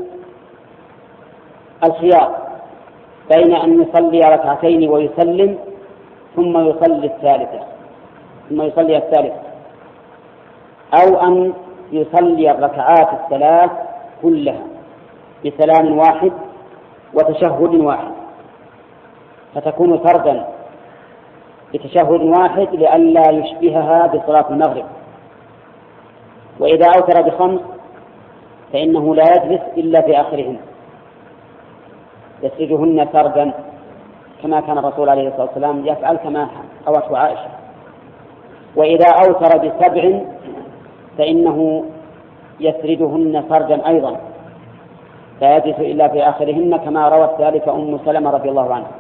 الخيار بين أن يصلي ركعتين ويسلم ثم يصلي الثالثة ثم يصلي الثالثة أو أن يصلي الركعات الثلاث كلها بسلام واحد وتشهد واحد، فتكون فردا بتشهد واحد لئلا يشبهها بصلاة المغرب. وإذا أوتر بخمس فإنه لا يجلس إلا في آخرهن، يسجدهن فردا كما كان الرسول عليه الصلاة والسلام يفعل كما روته عائشة. وإذا أوتر بسبع فإنه يسردهن فردا أيضا لا يجلس إلا في آخرهن كما روت ذلك أم سلمة رضي الله عنها.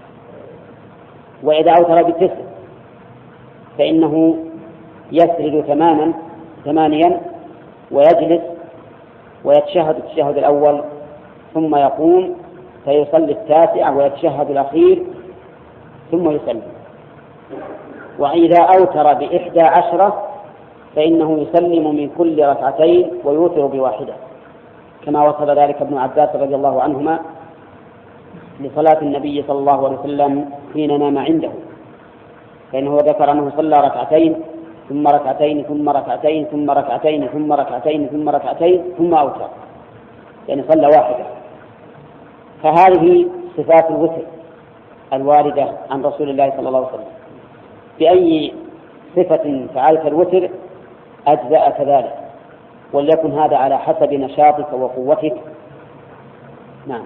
وإذا أوتر بتسع فإنه يسرد ثمانا ثمانيا ويجلس ويتشهد التشهد الأول ثم يقوم فيصلي التاسع ويتشهد الأخير ثم يسلم. وإذا أوتر بإحدى عشرة فإنه يسلم من كل ركعتين ويوتر بواحدة، كما وصف ذلك ابن عباس رضي الله عنهما لصلاة النبي صلى الله عليه وسلم حين نام عنده، فإنه ذكر أنه صلى ركعتين ثم ركعتين ثم ركعتين ثم ركعتين ثم ركعتين ثم ركعتين ثم أوتر، يعني صلى واحدة. فهذه صفات الوتر الواردة عن رسول الله صلى الله عليه وسلم. بأي صفة فعلت الوتر أجزاء كذلك، وليكن هذا على حسب نشاطك وقوتك. نعم.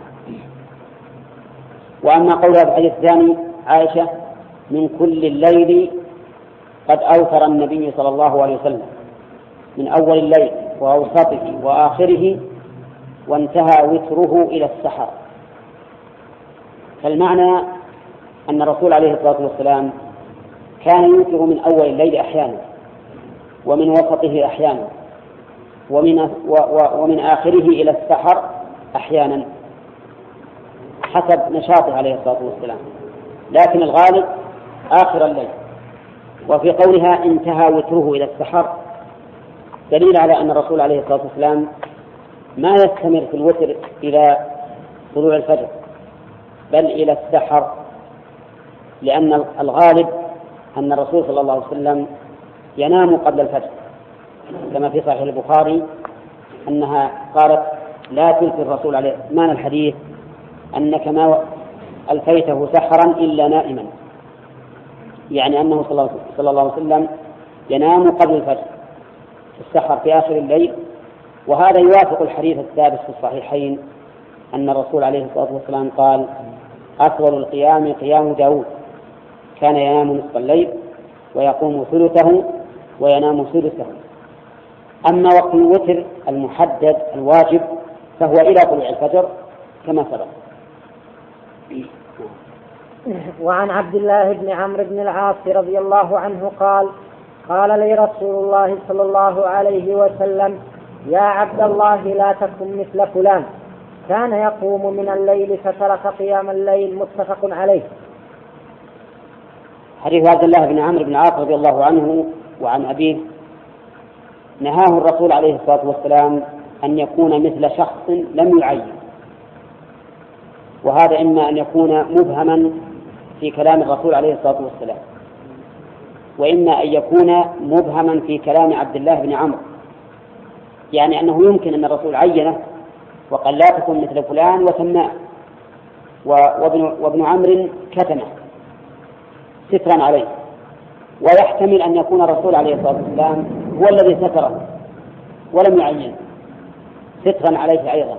وأما قولها في الحديث الثاني عائشة من كل الليل قد أوتر النبي صلى الله عليه وسلم، من أول الليل وأوسطه وآخره وانتهى وتره إلى السحر، فالمعنى أن الرسول عليه الصلاة والسلام كان يوتر من أول الليل أحيانا ومن وسطه أحيانا ومن, ومن آخره إلى السحر أحيانا حسب نشاطه عليه الصلاة والسلام، لكن الغالب آخر الليل. وفي قولها انتهى وتره إلى السحر دليل على أن الرسول عليه الصلاة والسلام ما يستمر في الوتر إلى طلوع الفجر بل إلى السحر، لأن الغالب أن الرسول صلى الله عليه وسلم ينام قبل الفجر، كما في صحيح البخاري أنها قالت لا تلقي الرسول عليه معنى الحديث أنك ما ألفيته سحرا إلا نائما، يعني أنه صلى الله عليه وسلم ينام قبل الفجر في السحر في آخر الليل. وهذا يوافق الحديث الثابت في الصحيحين أن الرسول عليه الصلاة والسلام قال أطول القيام قيام داود، كان ينام نصف الليل ويقوم ثلثه وينام ثلثه. أما وقت الوتر المحدد الواجب فهو إلى طلوع الفجر كما سبق. وعن عبد الله بن عمرو بن العاص رضي الله عنه قال قال لي رسول الله صلى الله عليه وسلم يا عبد الله لا تكن مثل فلان كان يقوم من الليل فترك قيام الليل. متفق عليه. حديث عبد الله بن عمرو بن العاص رضي الله عنه وعن أبيه نهاه الرسول عليه الصلاة والسلام أن يكون مثل شخص لم يعين، وهذا إما أن يكون مبهما في كلام الرسول عليه الصلاة والسلام، وإما أن يكون مبهما في كلام عبد الله بن عمرو، يعني أنه يمكن أن الرسول عينه وقال لا تكن مثل فلان وسماه، وابن, وابن عمرو كتمه سترا عليه، ويحتمل أن يكون الرسول عليه الصلاة والسلام هو الذي ستره ولم يعين سترا عليه أيضا.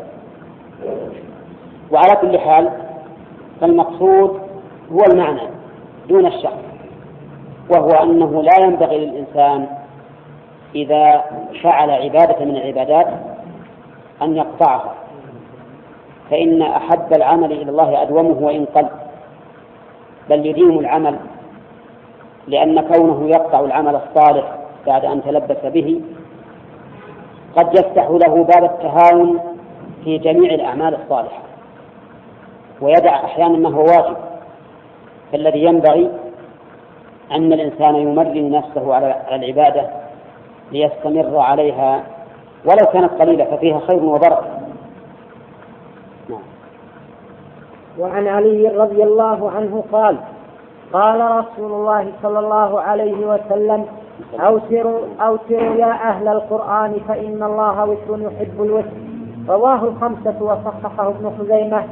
وعلى كل حال فالمقصود هو المعنى دون الشخص، وهو أنه لا ينبغي للإنسان إذا فعل عبادة من العبادات أن يقطعها، فإن أحب العمل إلى الله أدومه وإن قل، بل يديم العمل، لأن كونه يقطع العمل الصالح بعد أن تلبس به قد يفتح له باب التهاون في جميع الأعمال الصالحة ويدع أحيانا ما هو واجب. فالذي ينبغي أن الإنسان يمرن نفسه على العبادة ليستمر عليها ولو كانت قليلة ففيها خير وبركة. وعن علي رضي الله عنه قال قال رسول الله صلى الله عليه وسلم أوتروا أوتروا يا أهل القرآن فإن الله وتر يحب الوتر. رواه الخمسة وصححه ابن خزيمة.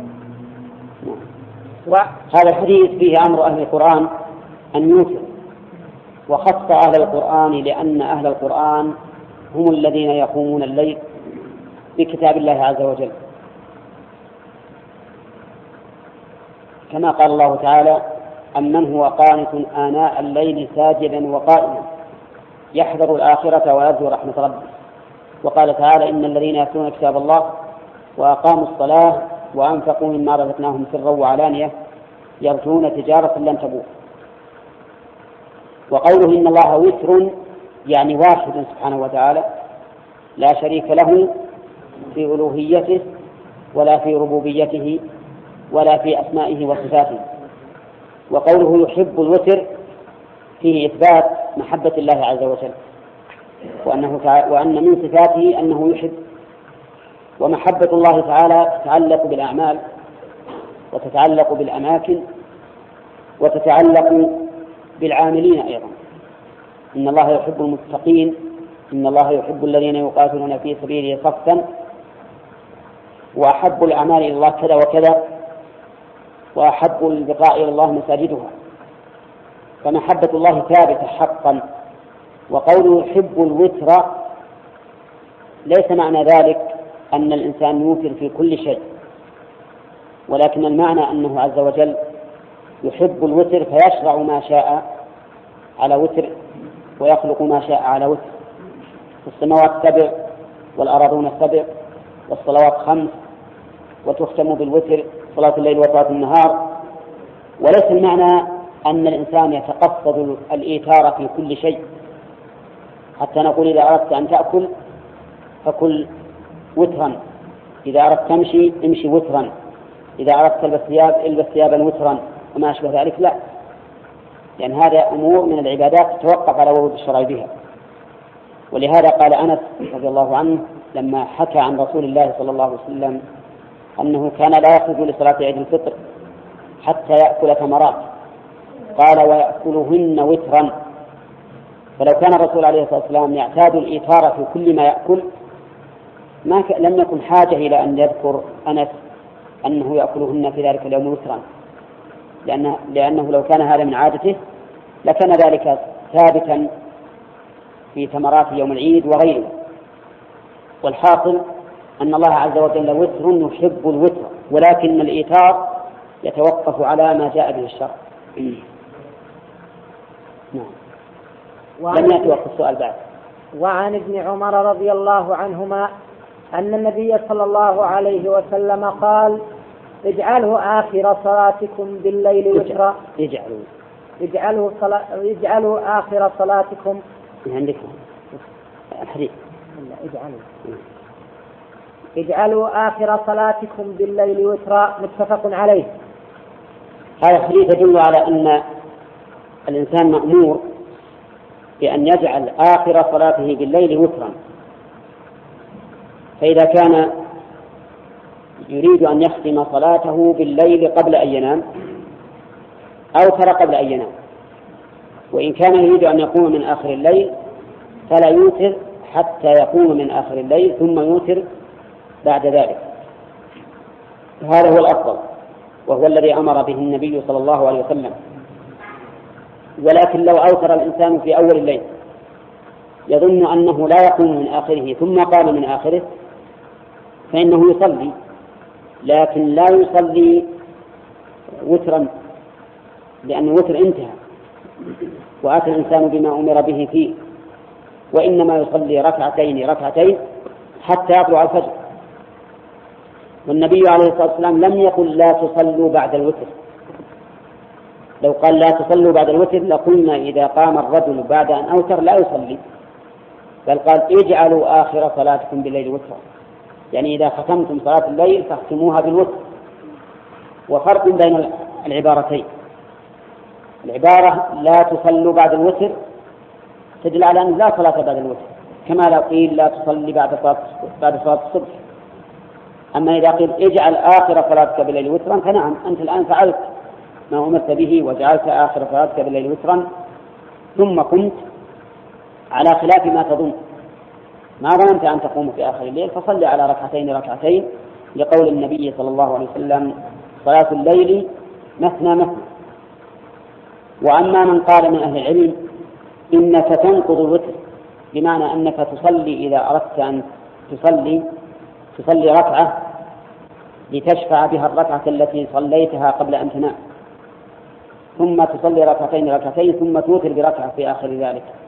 وهذا الحديث فيه أمر أهل القرآن أن يوتر، وخص أهل القرآن لأن أهل القرآن هم الذين يقومون الليل بكتاب الله عز وجل، كما قال الله تعالى أمن هو قانت آناء الليل ساجدا وقائما يحذر الآخرة ويرجو رحمة ربه. وقال تعالى إن الذين يتلون كتاب الله وأقاموا الصلاة وأنفقوا مما رزقناهم سرا وعلانية يرجون تجارة لن تبور. وقوله إن الله وتر يعني واحد سبحانه وتعالى لا شريك له في ألوهيته ولا في ربوبيته ولا في أسمائه وصفاته. وقوله يحب الوتر فيه إثبات محبة الله عز وجل، وأنه وأن من صفاته أنه يحب. ومحبة الله تعالى تتعلق بالأعمال وتتعلق بالأماكن وتتعلق بالعاملين أيضا. إن الله يحب المتقين، إن الله يحب الذين يقاتلون في سبيله صفا، وأحب الأعمال إلى الله كذا وكذا، وأحب البقاء إلى الله مساجدها. فمحبة الله ثابتة حقا. وقوله يحب الوتر ليس معنى ذلك أن الإنسان يوتر في كل شيء، ولكن المعنى أنه عز وجل يحب الوتر فيشرع ما شاء على وتر ويخلق ما شاء على وتر. السماوات سبع والأراضون السبع والصلوات خمس، وتختم بالوتر صلاة الليل وصلاة النهار. وليس المعنى أن الإنسان يتقصد الإيثار في كل شيء، حتى نقول إذا أردت أن تأكل فكل وترا، إذا أردت تمشي امشي وترا، إذا أردت تلبس ثياب البس ثيابا وترا وما أشبه ذلك. لا، لأن هذا أمور من العبادات تتوقف على ورود الشرع بها. ولهذا قال أنس رضي الله عنه لما حكى عن رسول الله صلى الله عليه وسلم أنه كان لا يخرج لصلاة عيد الفطر حتى يأكل ثمرات، قال ويأكلهن وترا. فلو كان الرسول عليه الصلاة والسلام يعتاد الإيثار في كل ما يأكل ما ك... لم يكن حاجة إلى أن يذكر أنس أنه يأكلهن في ذلك اليوم وترا، لأنه... لأنه لو كان هذا من عادته لكان ذلك ثابتا في ثمرات يوم العيد وغيره. والحاصل أن الله عز وجل وتر يحب الوتر، ولكن الإيثار يتوقف على ما جاء به الشرع. نعم. لم يأتي وقت السؤال بعد. وعن ابن عمر رضي الله عنهما أن النبي صلى الله عليه وسلم قال: اجعله آخر صلاتكم بالليل وترا. اجعلوا اجعلوا صلا... اجعلوا آخر صلاتكم. عندكم أحريق. اجعلوا اجعلوا آخر صلاتكم بالليل وترا. متفق عليه. هذا الحديث يدل على أن الإنسان مأمور بأن يجعل آخر صلاته بالليل وترا، فإذا كان يريد أن يختم صلاته بالليل قبل أن ينام أوتر قبل أن ينام، وإن كان يريد أن يقوم من آخر الليل فلا يوتر حتى يقوم من آخر الليل ثم يوتر بعد ذلك. هذا هو الأفضل وهو الذي أمر به النبي صلى الله عليه وسلم. ولكن لو أوتر الإنسان في أول الليل يظن أنه لا يقوم من آخره ثم قام من آخره فإنه يصلي، لكن لا يصلي وترا، لأن الوتر انتهى وأتى الإنسان بما أمر به فيه، وإنما يصلي ركعتين ركعتين حتى يطلع الفجر. والنبي عليه الصلاة والسلام لم يقل لا تصلوا بعد الوتر، لو قال لا تصلوا بعد الوتر لقلنا إذا قام الرجل بعد أن أوتر لا يصلي، بل قال اجعلوا آخر صلاتكم بالليل وترا، يعني إذا ختمتم صلاة الليل فاختموها بالوتر. وفرق بين العبارتين: العبارة لا تصلوا بعد الوتر تدل على أن لا صلاة بعد الوتر، كما لو قيل لا تصلي بعد صلاة بعد صلاة الصبح. أما إذا قيل اجعل آخر صلاتك بالليل وترا فنعم، أنت الآن فعلت ما أمرت به وجعلت آخر صلاتك بالليل وترا، ثم قمت على خلاف ما تظن، ما ظننت أن تقوم في آخر الليل فصلي على ركعتين ركعتين، لقول النبي صلى الله عليه وسلم: صلاة الليل مثنى مثنى. وأما من قال من أهل العلم إنك تنقض الوتر، بمعنى أنك تصلي إذا أردت أن تصلي تصلي ركعة لتشفع بها الركعة التي صليتها قبل أن تنام، ثم تصلي ركعتين ركعتين ثم توتر بركعة في آخر ذلك،